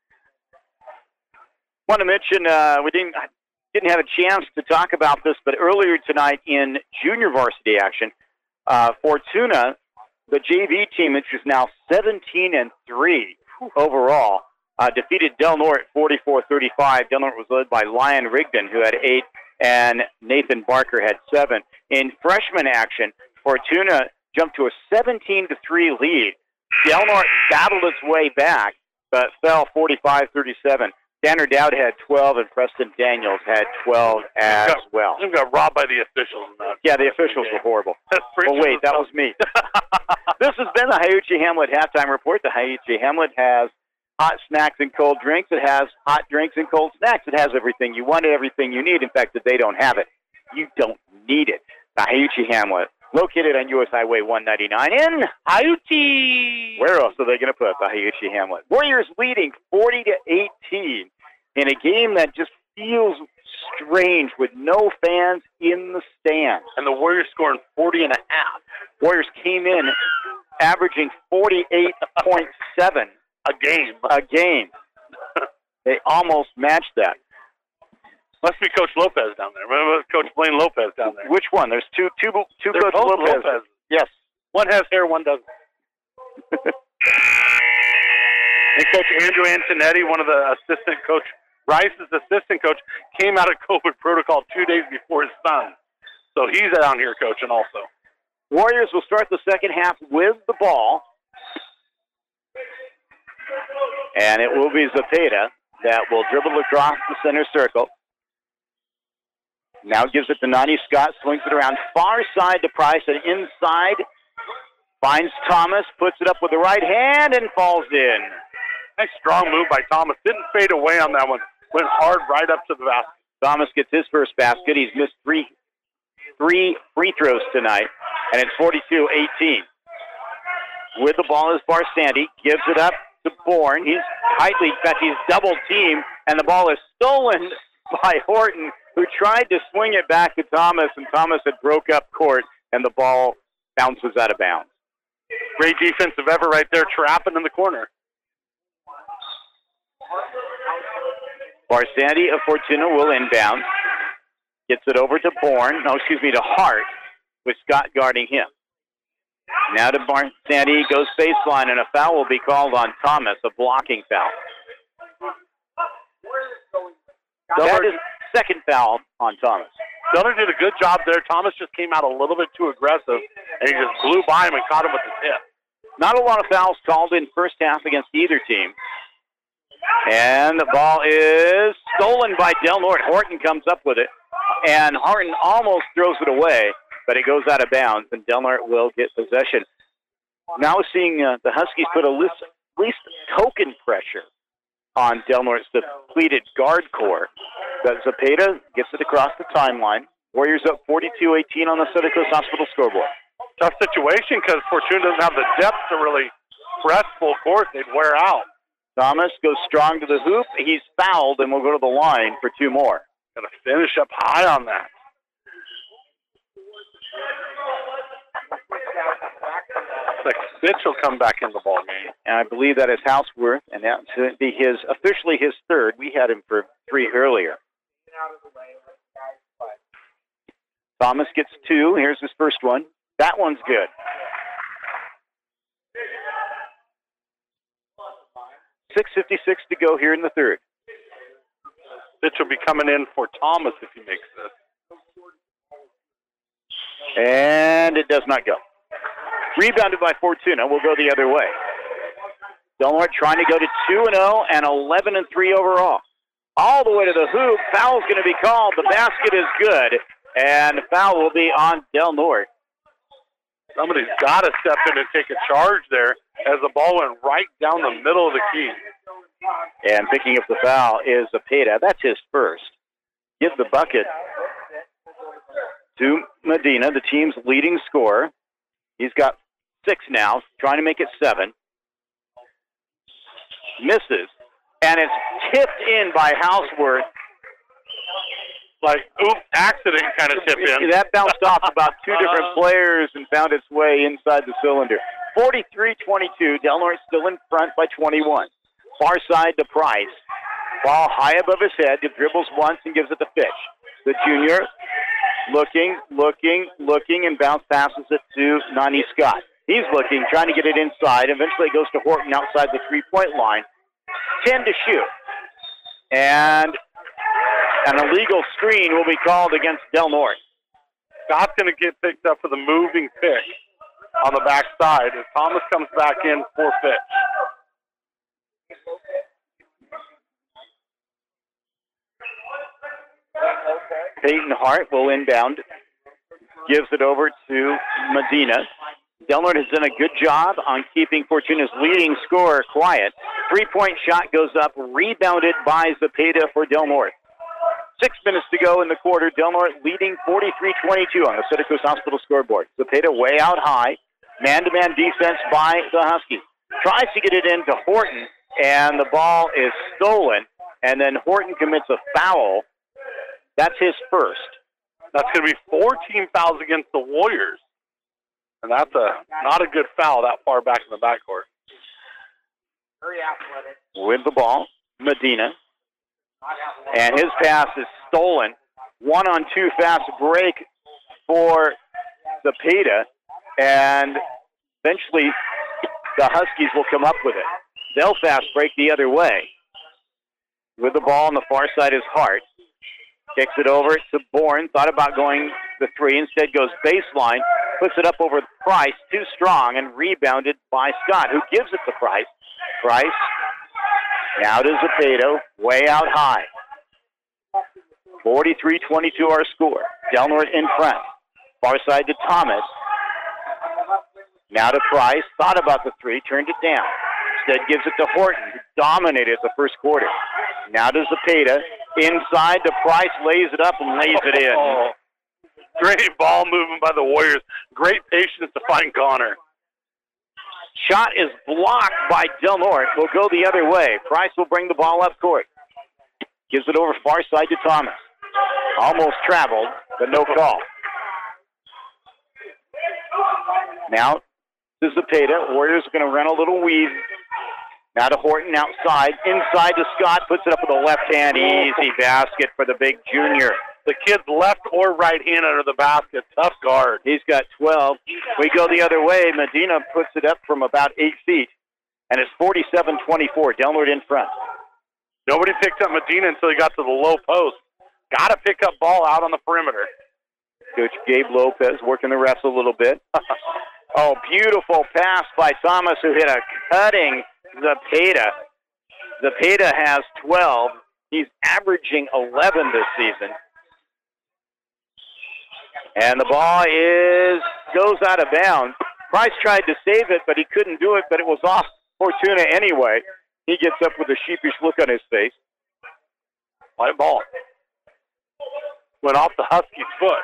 Want to mention uh, we didn't didn't have a chance to talk about this, but earlier tonight in junior varsity action, uh, Fortuna, the J V team, which is now seventeen and three overall, uh, defeated Del Norte forty-four thirty-five. Del Norte was led by Lyon Rigdon, who had eight, and Nathan Barker had seven. In freshman action, Fortuna jumped to a seventeen to three lead. Del Norte battled its way back, but fell forty-five thirty-seven. Tanner Dowd had twelve, and Preston Daniels had twelve as got, well. We got robbed by the officials. In that. Yeah, the officials were horrible. Oh, wait, that was me. This has been the Hiachi Hamlet Halftime Report. The Hiachi Hamlet has hot snacks and cold drinks. It has hot drinks and cold snacks. It has everything you want and everything you need. In fact, if they don't have it, you don't need it. The Hiachi Hamlet, located on U S Highway one ninety-nine in Hiachi. Where else are they going to put the Hiachi Hamlet? Warriors leading forty to eighteen in a game that just feels strange with no fans in the stands. And the Warriors scoring forty and a half. Warriors came in averaging forty-eight point seven a game. A game. They almost matched that. Must be Coach Lopez down there. Remember Coach Blaine Lopez down there? Which one? There's two, two, two They're Coach both Lopez. Lopez. Yes. One has hair, one doesn't. And Coach Andrew Antonetti, one of the assistant coach, Rice's assistant coach, came out of COVID protocol two days before his son. So he's down here coaching also. Warriors will start the second half with the ball. And it will be Zepeda that will dribble across the center circle. Now gives it to Nani Scott, swings it around far side to Price, and inside finds Thomas, puts it up with the right hand, and falls in. Nice strong move by Thomas. Didn't fade away on that one. Went hard right up to the basket. Thomas gets his first basket. He's missed three, three free throws tonight, and it's forty-two eighteen. With the ball is Barsanti, gives it up to Bourne. He's tightly, in fact, he's double teamed, and the ball is stolen by Horton, who tried to swing it back to Thomas, and Thomas had broke up court, and the ball bounces out of bounds. Great defensive effort right there, trapping in the corner. Barsanti of Fortuna will inbound. Gets it over to Bourne, no, excuse me, to Hart, with Scott guarding him. Now to Barsanti, goes baseline, and a foul will be called on Thomas, a blocking foul. That is second foul on Thomas. Dillard did a good job there. Thomas just came out a little bit too aggressive, and he just blew by him and caught him with his hip. Not a lot of fouls called in first half against either team. And the ball is stolen by Del Norte. Horton comes up with it, and Horton almost throws it away, but it goes out of bounds, and Del Norte will get possession. Now seeing uh, the Huskies put a least, least token pressure on Del Norte's depleted guard core. But Zepeda gets it across the timeline. Warriors up forty-two eighteen on the Southern Coast Hospital scoreboard. Tough situation because Fortuna doesn't have the depth to really press full court. They'd wear out. Thomas goes strong to the hoop. He's fouled and will go to the line for two more. Got to finish up high on that. Like Fitch will come back in the ball game. And I believe that is Houseworth, and that's going to be his, officially his third. We had him for three earlier. Thomas gets two. Here's his first one. That one's good. six fifty-six to go here in the third. Fitch will be coming in for Thomas if he makes this. And it does not go. Rebounded by Fortuna. We'll go the other way. Del Norte trying to go to two and oh and eleven and three overall. All the way to the hoop. Foul's going to be called. The basket is good. And the foul will be on Del Norte. Somebody's got to step in and take a charge there as the ball went right down the middle of the key. And picking up the foul is Zepeda. That's his first. Give the bucket to Medina, the team's leading scorer. He's got six now, trying to make it seven. Misses. And it's tipped in by Houseworth. Like, oops, accident kind of tip in. That bounced off about two different players and found its way inside the cylinder. forty-three twenty-two. Del Norte still in front by twenty-one. Far side to Price. Ball high above his head. He dribbles once and gives it to Fitch. The junior looking, looking, looking, and bounce passes it to Nani Scott. He's looking, trying to get it inside. Eventually goes to Horton outside the three-point line. ten to shoot. And an illegal screen will be called against Del Norte. Scott's going to get picked up for the moving pick on the backside as Thomas comes back in for Fitch. Peyton Hart will inbound. Gives it over to Medina. Del Norte has done a good job on keeping Fortuna's leading scorer quiet. Three-point shot goes up, rebounded by Zepeda for Del Norte. Six minutes to go in the quarter. Del Norte leading forty-three twenty-two on the Santa Cruz Hospital scoreboard. Zepeda way out high. Man-to-man defense by the Huskies. Tries to get it into Horton, and the ball is stolen. And then Horton commits a foul. That's his first. That's going to be four team fouls against the Warriors. And that's a not a good foul that far back in the backcourt. With the ball, Medina. And his pass is stolen. One on two fast break for Zepeda. And eventually the Huskies will come up with it. They'll fast break the other way. With the ball on the far side is Hart. Kicks it over to Bourne. Thought about going the three. Instead goes baseline. Puts it up over Price. Too strong and rebounded by Scott, who gives it to Price. Price. Now to Zepeda. Way out high. forty-three twenty-two our score. Del Norte in front. Far side to Thomas. Now to Price. Thought about the three. Turned it down. Instead gives it to Horton, who dominated the first quarter. Now to Zepeda. Inside to Price. Lays it up and lays it in. Oh, great ball movement by the Warriors. Great patience to find Connor. Shot is blocked by Del Norte. Will go the other way. Price will bring the ball up court. Gives it over far side to Thomas. Almost traveled, but no call. Now to Zepeda. Warriors are going to run a little weave. Now to Horton outside. Inside to Scott. Puts it up with the left hand. Easy basket for the big junior. The kid's left or right hand under the basket. Tough guard. He's got twelve. We go the other way. Medina puts it up from about eight feet. And it's forty-seven twenty-four. Del Norte in front. Nobody picked up Medina until he got to the low post. Got to pick up ball out on the perimeter. Coach Gabe Lopez working the refs a little bit. Oh, beautiful pass by Thomas, who hit a cutting Zepeda. Zepeda has twelve. He's averaging eleven this season. And the ball is goes out of bounds. Price tried to save it, but he couldn't do it, but it was off Fortuna anyway. He gets up with a sheepish look on his face. White ball. Went off the Huskies' foot.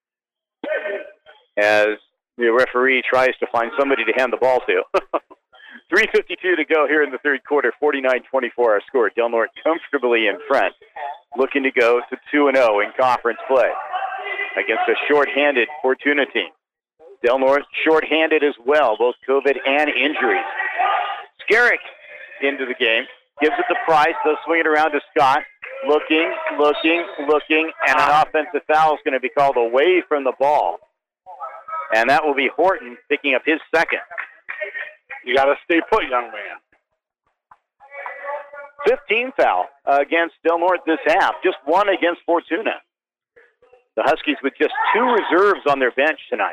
As the referee tries to find somebody to hand the ball to. three fifty-two to go here in the third quarter. forty-nine twenty-four our score. Del Norte comfortably in front, looking to go to two and oh in conference play against a shorthanded Fortuna team. Del Norte shorthanded as well, both COVID and injuries. Skerrick into the game. Gives it to Price. They'll swing it around to Scott. Looking, looking, looking, and an offensive foul is going to be called away from the ball. And that will be Horton picking up his second. You got to stay put, young man. fifteen foul against Del Norte this half. Just one against Fortuna. The Huskies with just two reserves on their bench tonight.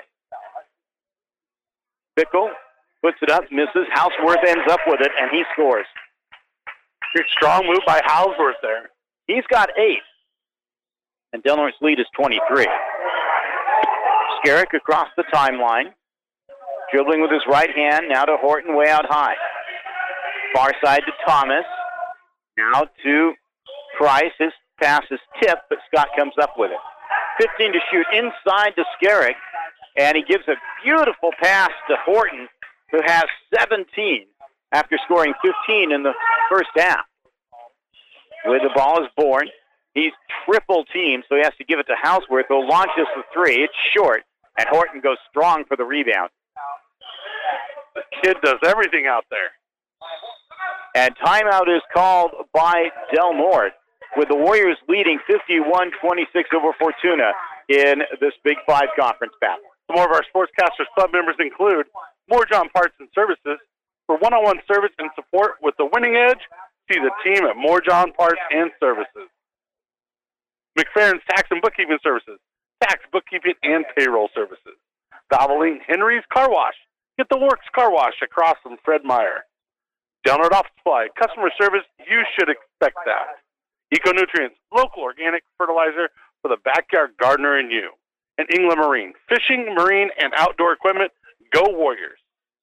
Bickle puts it up, misses. Houseworth ends up with it, and he scores. Good strong move by Houseworth there. He's got eight. And Del Norte's lead is twenty-three. Skerrick across the timeline. Dribbling with his right hand, now to Horton way out high. Far side to Thomas. Now to Price. His pass is tipped, but Scott comes up with it. fifteen to shoot inside to Skerrick. And he gives a beautiful pass to Horton, who has seventeen after scoring fifteen in the first half. With the ball is Bourne. He's triple teamed, so he has to give it to Houseworth, who launches the three. It's short, and Horton goes strong for the rebound. The kid does everything out there. And timeout is called by Del Norte, with the Warriors leading fifty-one twenty-six over Fortuna in this Big Five conference battle. Some more of our Sportscasters Club members include More John Parts and Services. For one-on-one service and support with the winning edge, see the team at More John Parts and Services. McFerrin's Tax and Bookkeeping Services. Tax, bookkeeping, and payroll services. Valvoline Henry's Car Wash. Get the Works Car Wash across from Fred Meyer. Del Norte Office Supply. Customer service, you should expect that. Eco-Nutrients. Local organic fertilizer for the backyard gardener and you. And England Marine. Fishing, marine, and outdoor equipment. Go Warriors.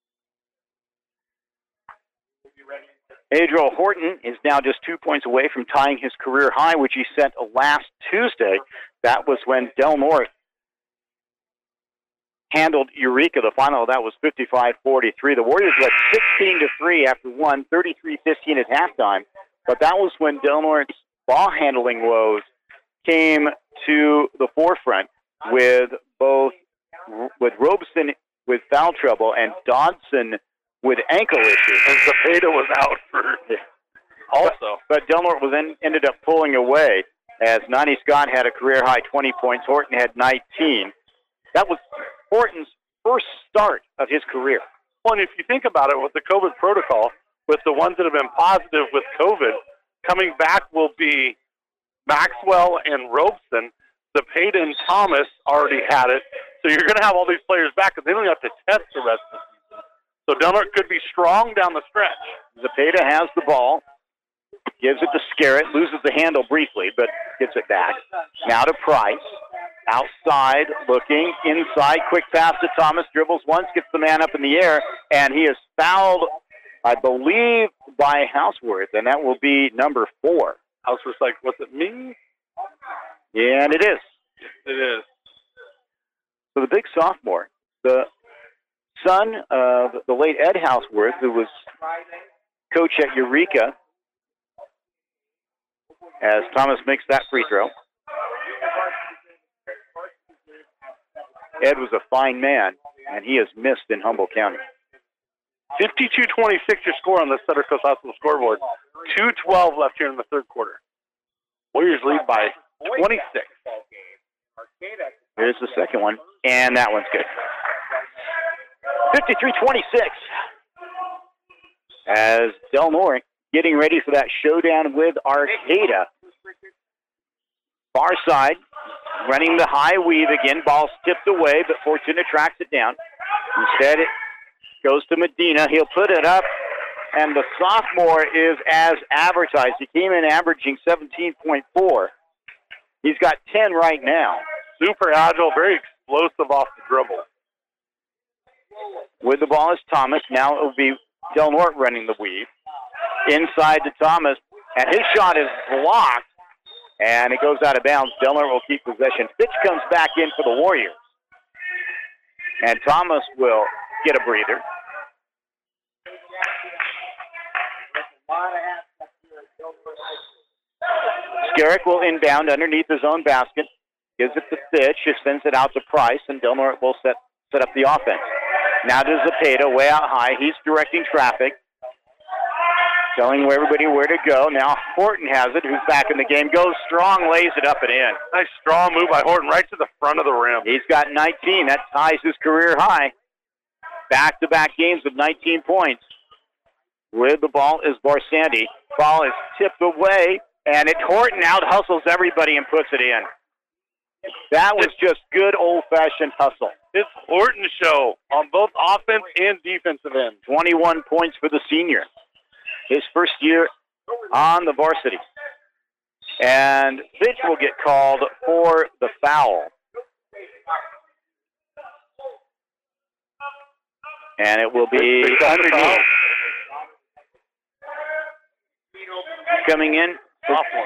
Adriel Horton is now just two points away from tying his career high, which he set last Tuesday. That was when Del Norte handled Eureka. The final, that was fifty-five forty-three. The Warriors led sixteen to three after one, thirty-three fifteen at halftime. But that was when Del Norte's ball handling woes came to the forefront, with both with Robeson with foul trouble and Dodson with ankle issues. And Zepeda was out for also. But, but Del Norte was in, ended up pulling away as Nani Scott had a career-high twenty points. Horton had nineteen. That was Horton's first start of his career. Well, and if you think about it, with the COVID protocol, with the ones that have been positive with COVID, coming back will be Maxwell and Robeson. Zepeda and Thomas already had it. So you're going to have all these players back, and they don't have to test the rest of the season. So Del Norte could be strong down the stretch. Zepeda has the ball, gives it to Skerritt, loses the handle briefly, but gets it back. Now to Price. Outside, looking, inside, quick pass to Thomas, dribbles once, gets the man up in the air, and he is fouled, I believe, by Houseworth, and that will be number four. Houseworth's like, what's it mean? Yeah, and it is. It is. So the big sophomore, the son of the late Ed Houseworth, who was coach at Eureka, as Thomas makes that free throw. Ed was a fine man, and he has missed in Humboldt County. fifty-two twenty-six your score on the Sutter Coast Hospital scoreboard. two twelve left here in the third quarter. Warriors lead by twenty-six. Here's the second one, and that one's good. fifty-three twenty-six. As Del Norte getting ready for that showdown with Arcata. Far side, running the high weave again. Ball's tipped away, but Fortuna tracks it down. Instead, it goes to Medina. He'll put it up and the sophomore is as advertised. He came in averaging seventeen point four. He's got ten right now. Super agile, very explosive off the dribble. With the ball is Thomas. Now it will be Del Norte running the weave. Inside to Thomas, and his shot is blocked, and it goes out of bounds. Del Norte will keep possession. Fitch comes back in for the Warriors. And Thomas will get a breather. Skerrick will inbound underneath his own basket. Gives it to Fitch. Just sends it out to Price, and Del Norte will set, set up the offense. Now to Zepeda, way out high. He's directing traffic. Telling everybody where to go. Now Horton has it, who's back in the game. Goes strong, lays it up and in. Nice strong move by Horton right to the front of the rim. He's got nineteen. That ties his career high. Back-to-back games with nineteen points. With the ball is Barsanti. Ball is tipped away, and it Horton out-hustles everybody and puts it in. That was just good old-fashioned hustle. It's Horton's show on both offense and defensive end. twenty-one points for the senior. His first year on the varsity. And Fitch will get called for the foul. And it will be underneath. Coming in, sophomore.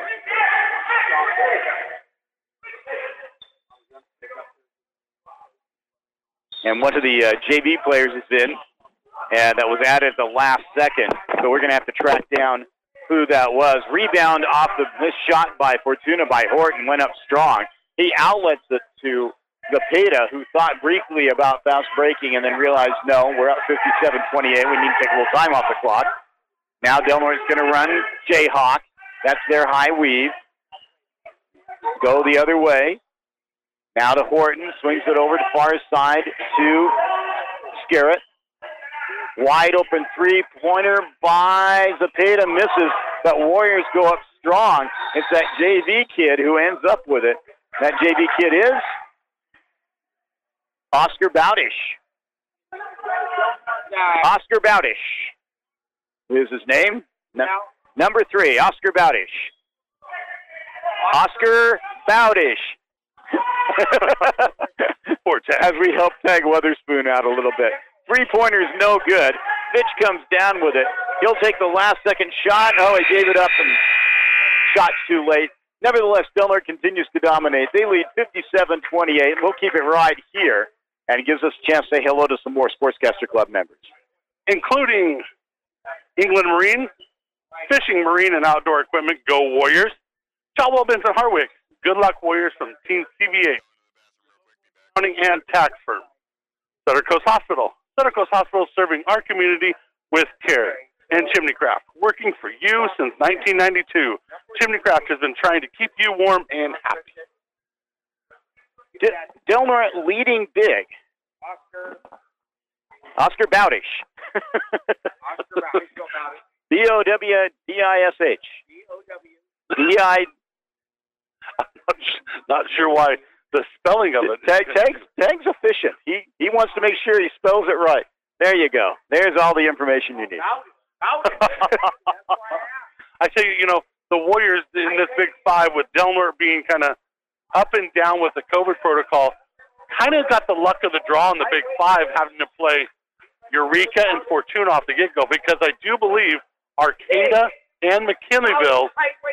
And one of the uh, J V players is in. And that was added at the last second. So we're going to have to track down who that was. Rebound off the missed shot by Fortuna by Horton. Went up strong. He outlets it to Zepeda, who thought briefly about fast breaking and then realized, no, we're up fifty-seven twenty-eight. We need to take a little time off the clock. Now Del Norte's going to run Jayhawk. That's their high weave. Go the other way. Now to Horton. Swings it over to far side to Skerritt. Wide open three-pointer by Zepeda, misses, but Warriors go up strong. It's that J V kid who ends up with it. That J V kid is Oscar Bowdish. Oscar Bowdish is his name. No, number three, Oscar Bowdish. Oscar Bowdish. As we help tag Weatherspoon out a little bit. Three-pointer's no good. Fitch comes down with it. He'll take the last second shot. Oh, he gave it up and shot's too late. Nevertheless, Del Norte continues to dominate. They lead fifty-seven twenty-eight. We'll keep it right here, and it gives us a chance to say hello to some more Sportscaster Club members. Including England Marine, Fishing Marine and Outdoor Equipment, Go Warriors. Caldwell Benson Harwick, Good Luck Warriors from Team C V A. Accounting and tax firm. Sutter Coast Hospital. Sutter Coast Hospital serving our community with care. And Chimneycraft, working for you since nineteen ninety-two. Chimneycraft has been trying to keep you warm and happy. D- Del Norte leading big. Oscar. Oscar Bowdish. Oscar Bowdish. B O W D I S H. B O W. D I. Not sure why the spelling of it. Tag, Tag's, Tag's efficient. He he wants to make sure he spells it right. There you go. There's all the information you need. I tell you, you know, the Warriors in this Big Five with Del Norte being kind of up and down with the COVID protocol, kind of got the luck of the draw in the Big Five, having to play Eureka and Fortuna off the get-go, because I do believe Arcata and McKinleyville.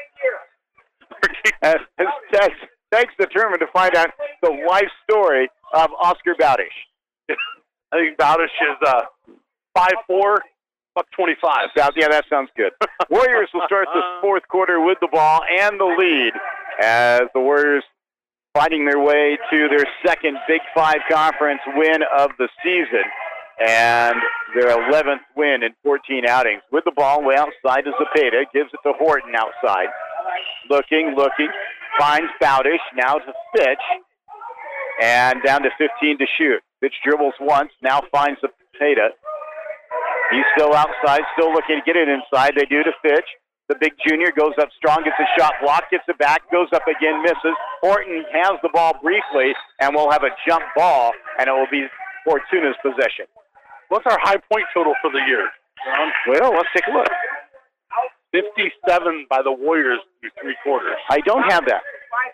uh, Tag's, Tag's determined to find out the life story of Oscar Bowdish. I think Bowdish is uh, five four, buck twenty-five. Yeah, that sounds good. Warriors will start this fourth quarter with the ball and the lead as the Warriors fighting their way to their second Big Five Conference win of the season and their eleventh win in fourteen outings. With the ball way outside to Zepeda, gives it to Horton outside. Looking, looking, finds Bowdish, now to Fitch, and down to fifteen to shoot. Fitch dribbles once, now finds Zepeda. He's still outside, still looking to get it inside. They do to Fitch. The big junior goes up strong, gets a shot blocked, gets it back, goes up again, misses. Horton has the ball briefly, and we'll have a jump ball, and it will be Fortuna's possession. What's our high point total for the year? Well, let's take a look. fifty-seven by the Warriors through three quarters. I don't have that.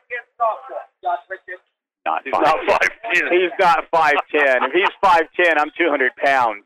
Not He's five. not five ten. He's not five ten. If he's five ten, I'm two hundred pounds.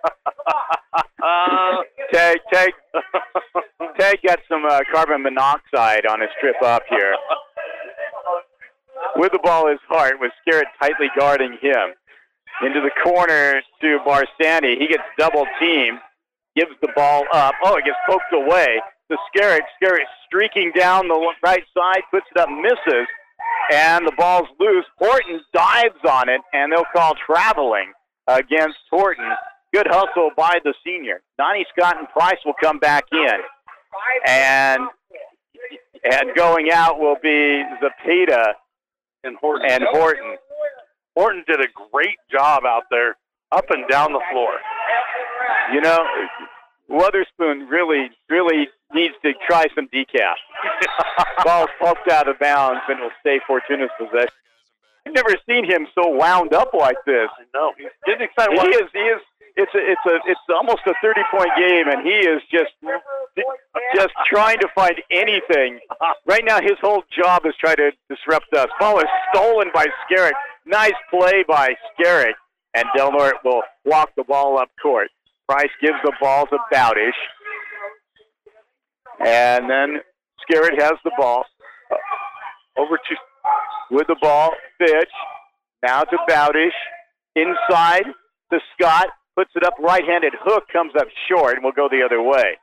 uh, Tag, Tag, Tag got some uh, carbon monoxide on his trip up here. With the ball his heart, with Skerritt tightly guarding him. Into the corner to Barsanti. He gets double teamed. Gives the ball up. Oh, it gets poked away. To Skerritt. Skerritt streaking down the right side, puts it up, misses, and the ball's loose. Horton dives on it, and they'll call traveling against Horton. Good hustle by the senior. Donnie Scott and Price will come back in. And and going out will be Zepeda and Horton. and Horton. Horton did a great job out there, up and down the floor. You know, Witherspoon really, really needs to try some decaf. Ball's poked out of bounds and will stay Fortuna's possession. I've never seen him so wound up like this. I know. He's getting excited. He is, he is, it's a, it's a, it's almost a thirty-point game, and he is just, just trying to find anything. Right now, his whole job is trying to disrupt us. Ball is stolen by Skerritt. Nice play by Skerritt, and Del Norte will walk the ball up court. Price gives the ball to Bowdish, and then Skerritt has the ball. Over to, with the ball, Fitch. Now to Bowdish. Inside to Scott. Puts it up right-handed. Hook comes up short and will go the other way.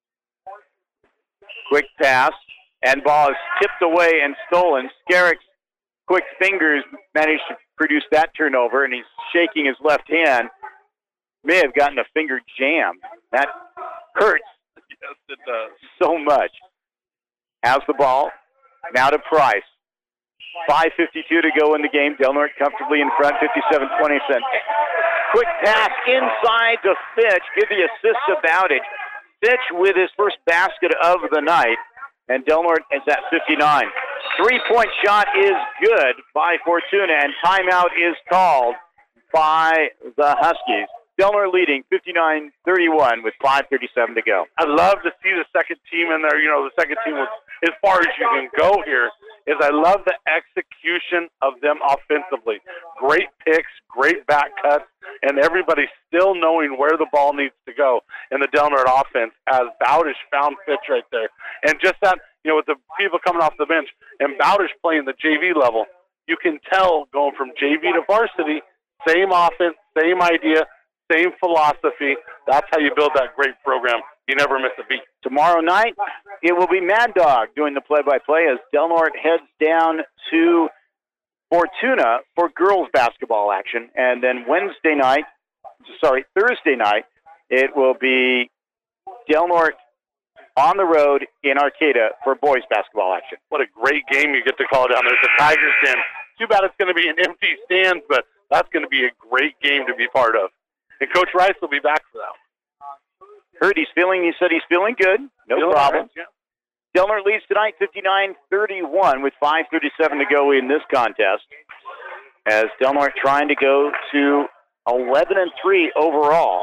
Quick pass, and ball is tipped away and stolen. Skerritt's quick fingers managed to produce that turnover, and he's shaking his left hand. May have gotten a finger jam. That hurts Yes, it does. so much. Has the ball. Now to Price. five fifty-two to go in the game. Del Norte comfortably in front, fifty-seven twenty. Quick pass inside to Fitch. Give the assist to Bowditch. Fitch with his first basket of the night, and Del Norte is at fifty-nine. Three-point shot is good by Fortuna, and timeout is called by the Huskies. Del Norte leading fifty-nine thirty-one with five thirty-seven to go. I'd love to see the second team in there. You know, the second team was as far as you can go here. Is I love the execution of them offensively. Great picks, great back cuts, and everybody still knowing where the ball needs to go in the Del Norte offense as Bowdish found Fitch right there. And just that, you know, with the people coming off the bench and Bowdish playing the J V level, you can tell going from J V to varsity, same offense, same idea, same philosophy. That's how you build that great program. You never miss a beat. Tomorrow night, it will be Mad Dog doing the play-by-play as Del Norte heads down to Fortuna for girls basketball action. And then Wednesday night, sorry, Thursday night, it will be Del Norte on the road in Arcata for boys basketball action. What a great game you get to call down there at the Tigers Den. Too bad it's going to be an empty stands, but that's going to be a great game to be part of. And Coach Rice will be back for that one. Heard he's feeling, he said he's feeling good. No Feeling problem. right, yeah. Del Norte leads tonight fifty-nine thirty-one with five thirty-seven to go in this contest. As Del Norte trying to go to eleven and three overall.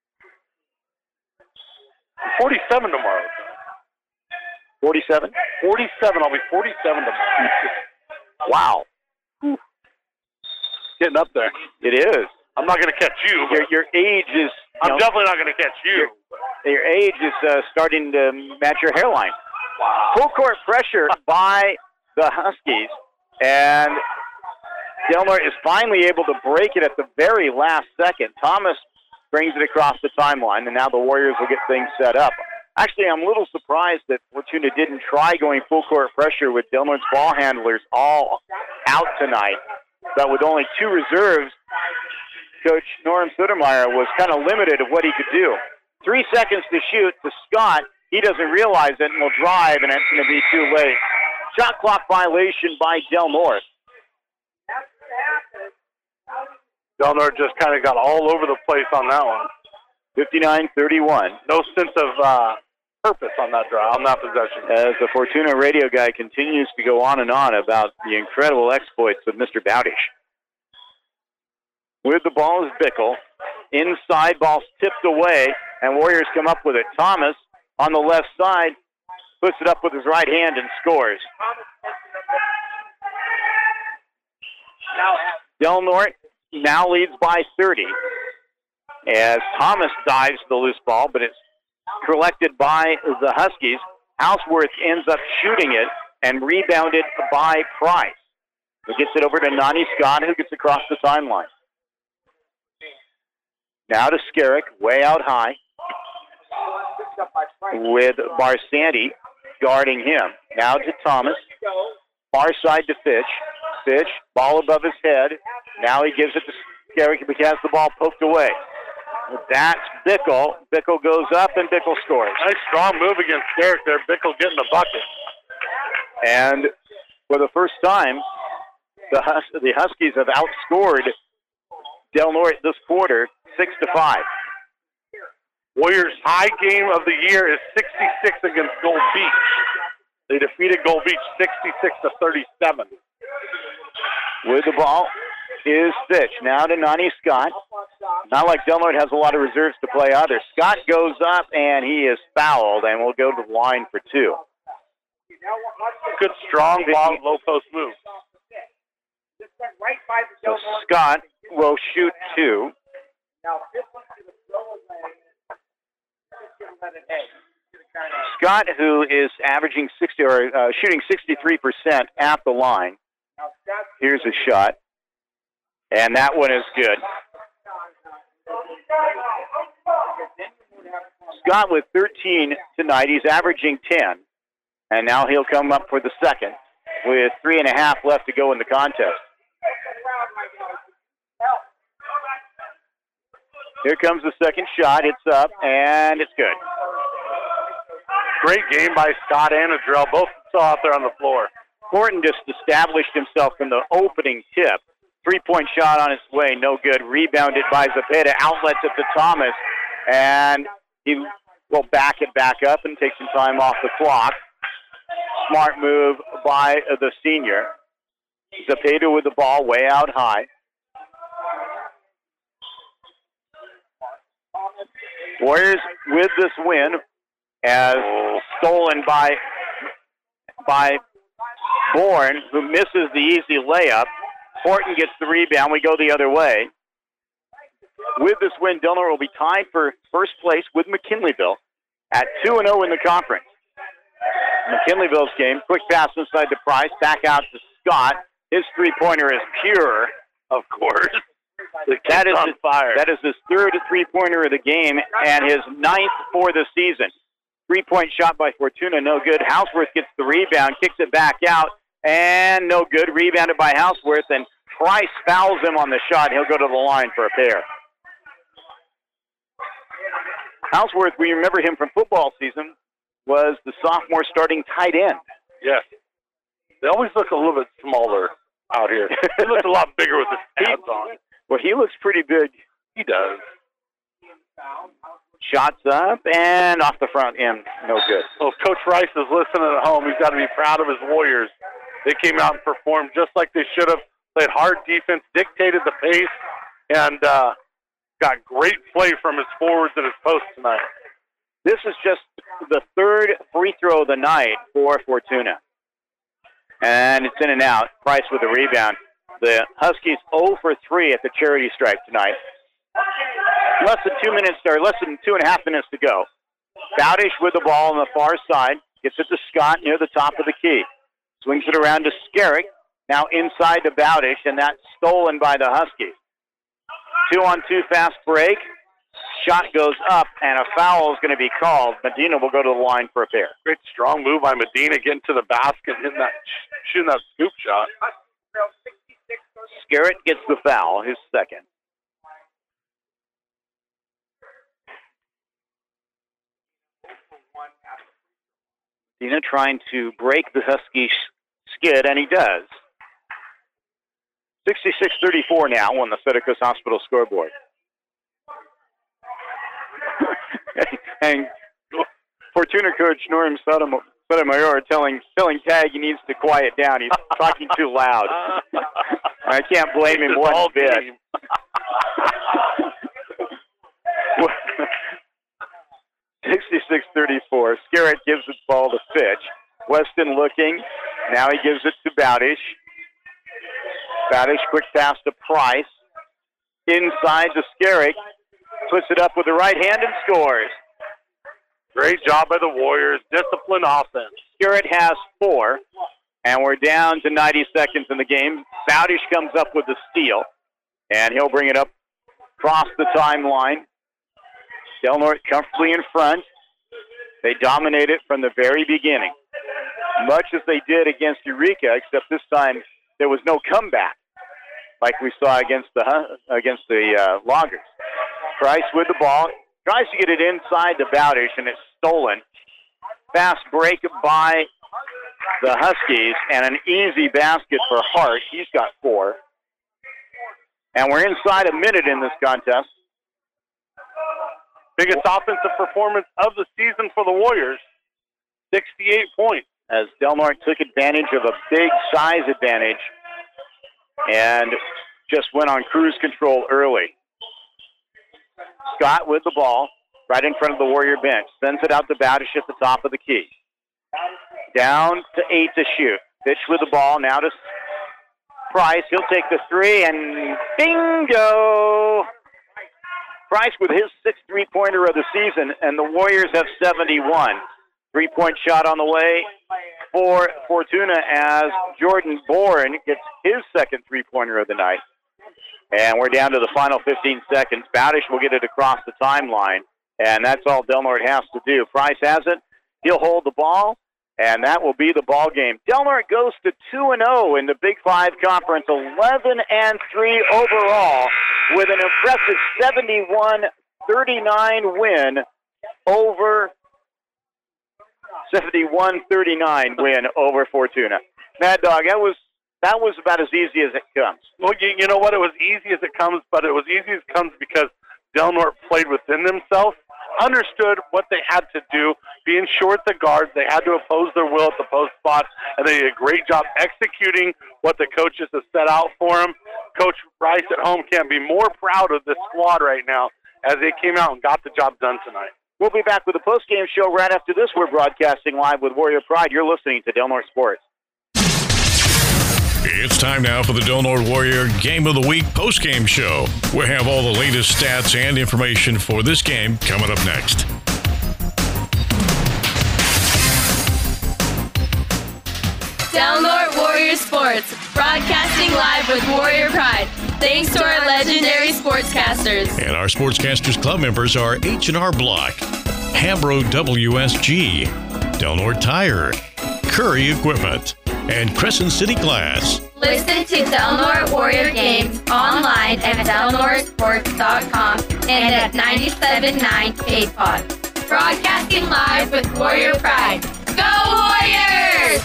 forty-seven tomorrow. forty-seven? forty-seven. I'll be forty-seven tomorrow. Wow. Getting up there. It is. I'm not going to catch you. Your, your age is... I'm you know, definitely not going to catch you. Your, your age is uh, starting to match your hairline. Wow. Full court pressure by the Huskies. And Del Norte is finally able to break it at the very last second. Thomas brings it across the timeline, and now the Warriors will get things set up. Actually, I'm a little surprised that Fortuna didn't try going full court pressure with Del Norte's ball handlers all out tonight. But with only two reserves, Coach Norm Sotomayor was kind of limited of what he could do. Three seconds to shoot to Scott. He doesn't realize it and will drive, and it's going to be too late. Shot clock violation by Del Norte. Del Norte just kind of got all over the place on that one. fifty-nine thirty-one. No sense of uh, purpose on that drive, on that possession. As the Fortuna radio guy continues to go on and on about the incredible exploits of Mister Bowdish. With the ball is Bickle. Inside, ball's tipped away. and Warriors come up with it. Thomas on the left side puts it up with his right hand and scores. Del Norte now leads by thirty as Thomas dives the loose ball, but it's collected by the Huskies. Houseworth ends up shooting it and rebounded by Price, who gets it over to Nani Scott, who gets across the timeline. Now to Skerrick, way out high, with Barsanti guarding him. Now to Thomas, far side to Fitch. Fitch, ball above his head. Now he gives it to Skerrick, but he has the ball poked away. That's Bickle. Bickle goes up, and Bickle scores. Nice strong move against Skerrick there. Bickle getting the bucket. And for the first time, the Hus- the Huskies have outscored Del Norte this quarter, six to five. Warriors' high game of the year is sixty-six against Gold Beach. They defeated Gold Beach sixty-six to thirty-seven. With the ball is Fitch. Now to Nani Scott. Not like Del Norte has a lot of reserves to play either. Scott goes up, and he is fouled, and will go to the line for two. Good, strong ball, low post move. So Scott will shoot two. Scott, who is averaging sixty or uh, shooting sixty-three percent at the line. Here's a shot, and that one is good. Scott with thirteen tonight. He's averaging ten, and now he'll come up for the second with three and a half left to go in the contest. Here comes the second shot. It's up, and it's good. Great game by Scott and Adrell. Both saw out there on the floor. Horton just established himself from the opening tip. Three-point shot on its way, no good. Rebounded by Zepeda. Outlets it to Thomas, and he will back it back up and take some time off the clock. Smart move by the senior. Zepeda with the ball way out high. Warriors with this win as stolen by by Bourne, who misses the easy layup. Horton gets the rebound. We go the other way. With this win, Del Norte will be tied for first place with McKinleyville at two and oh in the conference. McKinleyville's game, quick pass inside to Price, back out to Scott. His three-pointer is pure, of course. That is, his, fire. that is his third three-pointer of the game and his ninth for the season. Three-point shot by Fortuna, no good. Houseworth gets the rebound, kicks it back out, and no good. Rebounded by Houseworth, and Price fouls him on the shot. He'll go to the line for a pair. Houseworth, we remember him from football season, was the sophomore starting tight end. Yes. They always look a little bit smaller out here. He looks a lot bigger with his pads on. Well, he looks pretty big. He does. Shots up and off the front end. No good. Well, if Coach Rice is listening at home, he's got to be proud of his Warriors. They came out and performed just like they should have. Played hard defense, dictated the pace, and uh, got great play from his forwards and his posts tonight. This is just the third free throw of the night for Fortuna. And it's in and out. Price with the rebound. The Huskies zero for three at the charity stripe tonight. Less than two minutes, or less than two and a half minutes to go. Bowdish with the ball on the far side. Gets it to Scott near the top of the key. Swings it around to Skerrick. Now inside to Bowdish, and that's stolen by the Huskies. Two on two fast break. Shot goes up, and a foul is going to be called. Medina will go to the line for a pair. Great strong move by Medina getting to the basket, hitting that, shooting that scoop shot. Skerritt gets the foul, his second. Medina trying to break the Husky skid, and he does. sixty-six thirty-four now on the Fedicus Hospital scoreboard. And Fortuna coach Norm Sotomayor telling telling Tag he needs to quiet down. He's talking too loud. I can't blame him one bit. thirty-six thirty-four. Scarrett gives the ball to Fitch. Weston looking. Now he gives it to Bowdish. Bowdish, quick pass to Price. Inside to Scarrett. Puts it up with the right hand and scores. Great job by the Warriors. Disciplined offense. Scarrett has four, and we're down to ninety seconds in the game. Bowdish comes up with the steal, and he'll bring it up across the timeline. Del Norte comfortably in front. They dominate it from the very beginning, much as they did against Eureka, except this time there was no comeback like we saw against the against the uh, Loggers. Price with the ball. Tries to get it inside to Bowdish, and it's stolen. Fast break by the Huskies, and an easy basket for Hart. He's got four. And we're inside a minute in this contest. Biggest offensive performance of the season for the Warriors. sixty-eight points. As Del Norte took advantage of a big size advantage and just went on cruise control early. Scott with the ball, right in front of the Warrior bench. Sends it out to Bowdish at the top of the key. Down to eight to shoot. Fitch with the ball, now to Price. He'll take the three, and bingo! Price with his sixth three-pointer of the season, and the Warriors have seventy-one. Three-point shot on the way for Fortuna as Jordan Bourne gets his second three-pointer of the night. And we're down to the final fifteen seconds. Bowdish will get it across the timeline, and that's all Del Norte has to do. Price has it. He'll hold the ball, and that will be the ball game. Del Norte goes to two and oh in the Big Five Conference, eleven and three overall, with an impressive seventy-one thirty-nine win over seventy-one thirty-nine win over Fortuna. Mad Dog, that was That was about as easy as it comes. Well, you, you know what? It was easy as it comes, but it was easy as it comes because Del Norte played within themselves, understood what they had to do, being short the guards. They had to oppose their will at the post spot, and they did a great job executing what the coaches have set out for them. Coach Rice at home can't be more proud of this squad right now as they came out and got the job done tonight. We'll be back with a post-game show right after this. We're broadcasting live with Warrior Pride. You're listening to Del Norte Sports. It's time now for the Del Norte Warrior Game of the Week post-game show. We have all the latest stats and information for this game coming up next. Del Norte Warrior Sports, broadcasting live with Warrior Pride. Thanks to our legendary sportscasters. And our Sportscasters Club members are H and R Block, Hambro W S G, Del Norte Tire, Curry Equipment, and Crescent City Glass. Listen to Del Norte Warrior Games online at del norte sports dot com and at ninety-seven point nine K-Pod. Broadcasting live with Warrior Pride. Go Warriors!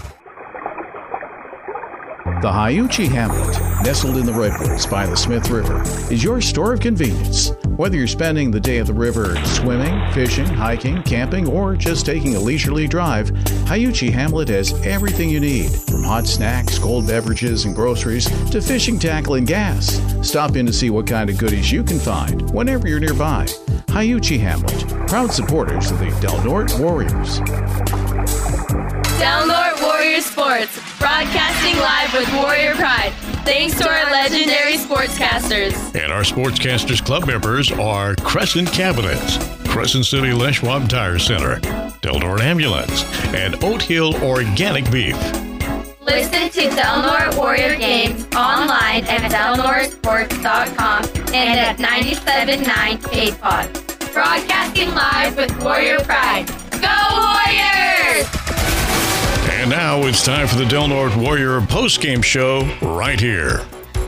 The Hiuchi Hamlet, nestled in the Redwoods by the Smith River, is your store of convenience. Whether you're spending the day at the river swimming, fishing, hiking, camping, or just taking a leisurely drive, Hiuchi Hamlet has everything you need, from hot snacks, cold beverages, and groceries to fishing tackle and gas. Stop in to see what kind of goodies you can find whenever you're nearby. Hiuchi Hamlet, proud supporters of the Del Norte Warriors. Del Norte Warrior Sports, broadcasting live with Warrior Pride. Thanks to our legendary sportscasters. And our Sportscasters Club members are Crescent Cabinets, Crescent City Les Schwab Tire Center, Del Norte Ambulance, and Oat Hill Organic Beef. Listen to Del Norte Warrior Games online at del norte sports dot com and at ninety-seven point nine K-Pod. Broadcasting live with Warrior Pride. Go Warriors! And now it's time for the Del Norte Warrior post-game show right here.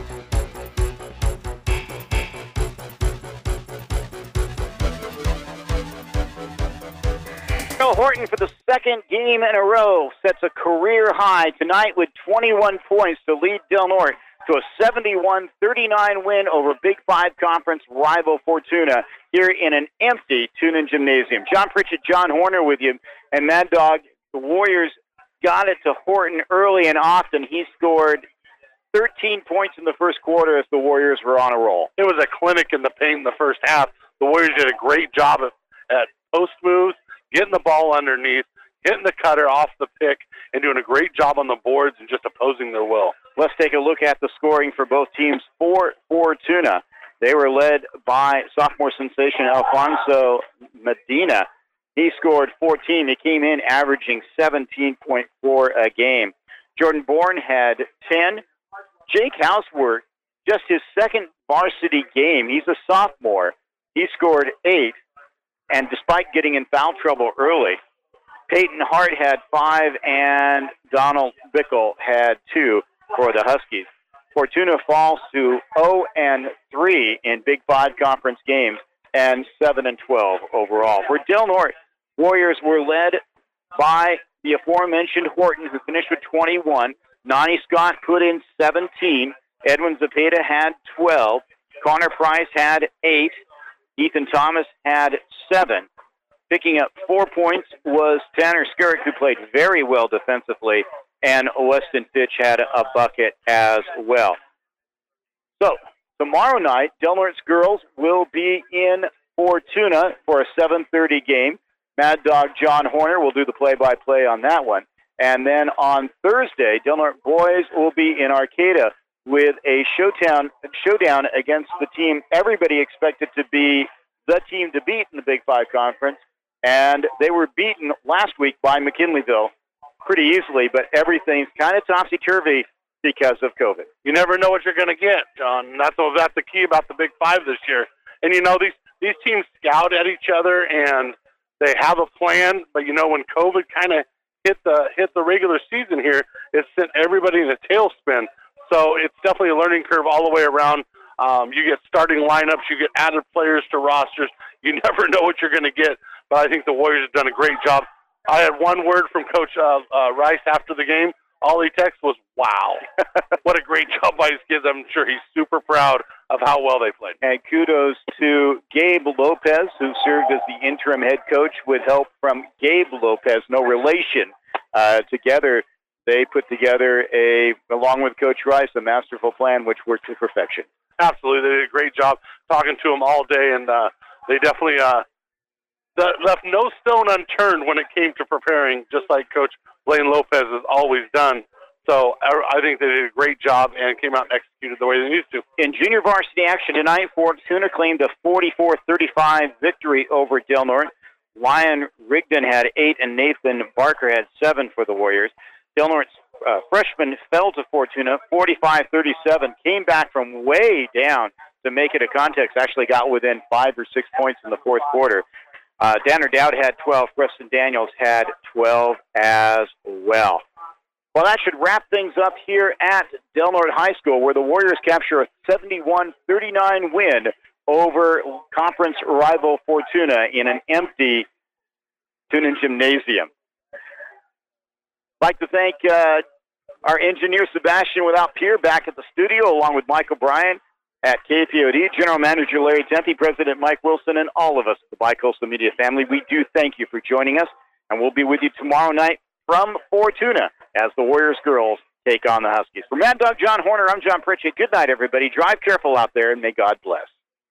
Joe Horton, for the second game in a row, sets a career high tonight with twenty-one points to lead Del Norte to a seventy-one thirty-nine win over Big Five Conference rival Fortuna here in an empty Tunin Gymnasium. John Pritchett, John Horner with you, and Mad Dog, the Warriors got it to Horton early and often. He scored thirteen points in the first quarter as the Warriors were on a roll. It was a clinic in the paint in the first half. The Warriors did a great job at, at post moves, getting the ball underneath, hitting the cutter off the pick, and doing a great job on the boards and just opposing their will. Let's take a look at the scoring for both teams. For Fortuna, they were led by sophomore sensation Alfonso Medina. He scored fourteen. He came in averaging seventeen point four a game. Jordan Bourne had ten. Jake Houseworth, just his second varsity game. He's a sophomore. He scored eight, and despite getting in foul trouble early, Peyton Hart had five, and Donald Bickle had two for the Huskies. Fortuna falls to oh and three in Big Five conference games and seven and twelve overall. For Del Norte, Warriors were led by the aforementioned Horton, who finished with twenty-one. Nani Scott put in seventeen. Edwin Zepeda had twelve. Connor Price had eight. Ethan Thomas had seven. Picking up four points was Tanner Skirk, who played very well defensively, and Weston Fitch had a bucket as well. So, tomorrow night, Del Norte's girls will be in Fortuna for a seven thirty game. Mad Dog John Horner will do the play-by-play on that one. And then on Thursday, Del Norte boys will be in Arcata with a showdown, showdown against the team everybody expected to be the team to beat in the Big Five Conference. And they were beaten last week by McKinleyville pretty easily, but everything's kind of topsy-turvy because of COVID. You never know what you're going to get, John. That's that's the key about the Big Five this year. And, you know, these, these teams scout at each other, and they have a plan. But, you know, when COVID kind of hit the hit the regular season here, it sent everybody in a tailspin. So it's definitely a learning curve all the way around. Um, you get starting lineups. You get added players to rosters. You never know what you're going to get. But I think the Warriors have done a great job. I had one word from Coach uh, uh, Rice after the game. All he texted was, wow. What a great job by his kids. I'm sure he's super proud of how well they played. And kudos to Gabe Lopez, who served as the interim head coach with help from Gabe Lopez, no relation. Uh, together, they put together, a, along with Coach Rice, a masterful plan which worked to perfection. Absolutely. They did a great job talking to him all day, and uh, they definitely uh, left no stone unturned when it came to preparing, just like Coach Blaine Lopez has always done. So I think they did a great job and came out and executed the way they needed to. In junior varsity action tonight, Fortuna claimed a forty-four thirty-five victory over Del Norte. Ryan Rigdon had eight, and Nathan Barker had seven for the Warriors. Del Norte's uh, freshman fell to Fortuna forty-five thirty-seven, came back from way down to make it a contest, actually got within five or six points in the fourth quarter. Uh, Danner Dowd had twelve. Preston Daniels had twelve as well. Well, that should wrap things up here at Del Norte High School, where the Warriors capture a seventy-one thirty-nine win over conference rival Fortuna in an empty Tunin Gymnasium. I'd like to thank uh, our engineer, Sebastian Without Peer, back at the studio, along with Michael Bryan at K P O D, General Manager Larry Tempe, President Mike Wilson, and all of us, the Bicoastal Media family. We do thank you for joining us, and we'll be with you tomorrow night from Fortuna as the Warriors girls take on the Huskies. For Mad Dog John Horner, I'm John Pritchett. Good night, everybody. Drive careful out there, and may God bless.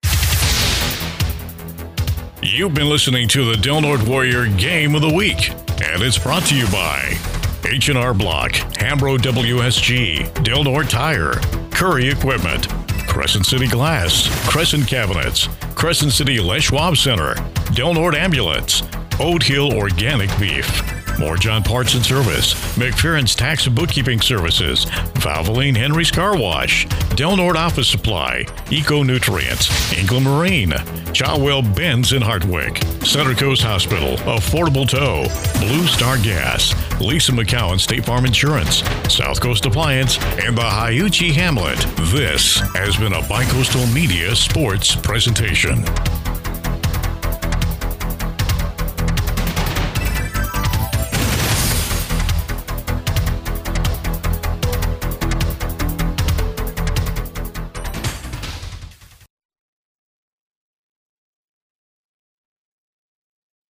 You've been listening to the Del Norte Warrior Game of the Week, and it's brought to you by H and R Block, Hambro W S G, Del Norte Tire, Curry Equipment, Crescent City Glass, Crescent Cabinets, Crescent City Les Schwab Center, Del Norte Ambulance, Oat Hill Organic Beef, More John Parts and Service, McFerrin's Tax and Bookkeeping Services, Valvoline Henry's Car Wash, Del Norte Office Supply, Eco Nutrients, England Marine, Chawell Benz in Hartwick, Center Coast Hospital, Affordable Tow, Blue Star Gas, Lisa McCowan State Farm Insurance, South Coast Appliance, and the Hiuchi Hamlet. This has been a Bicoastal Media Sports presentation.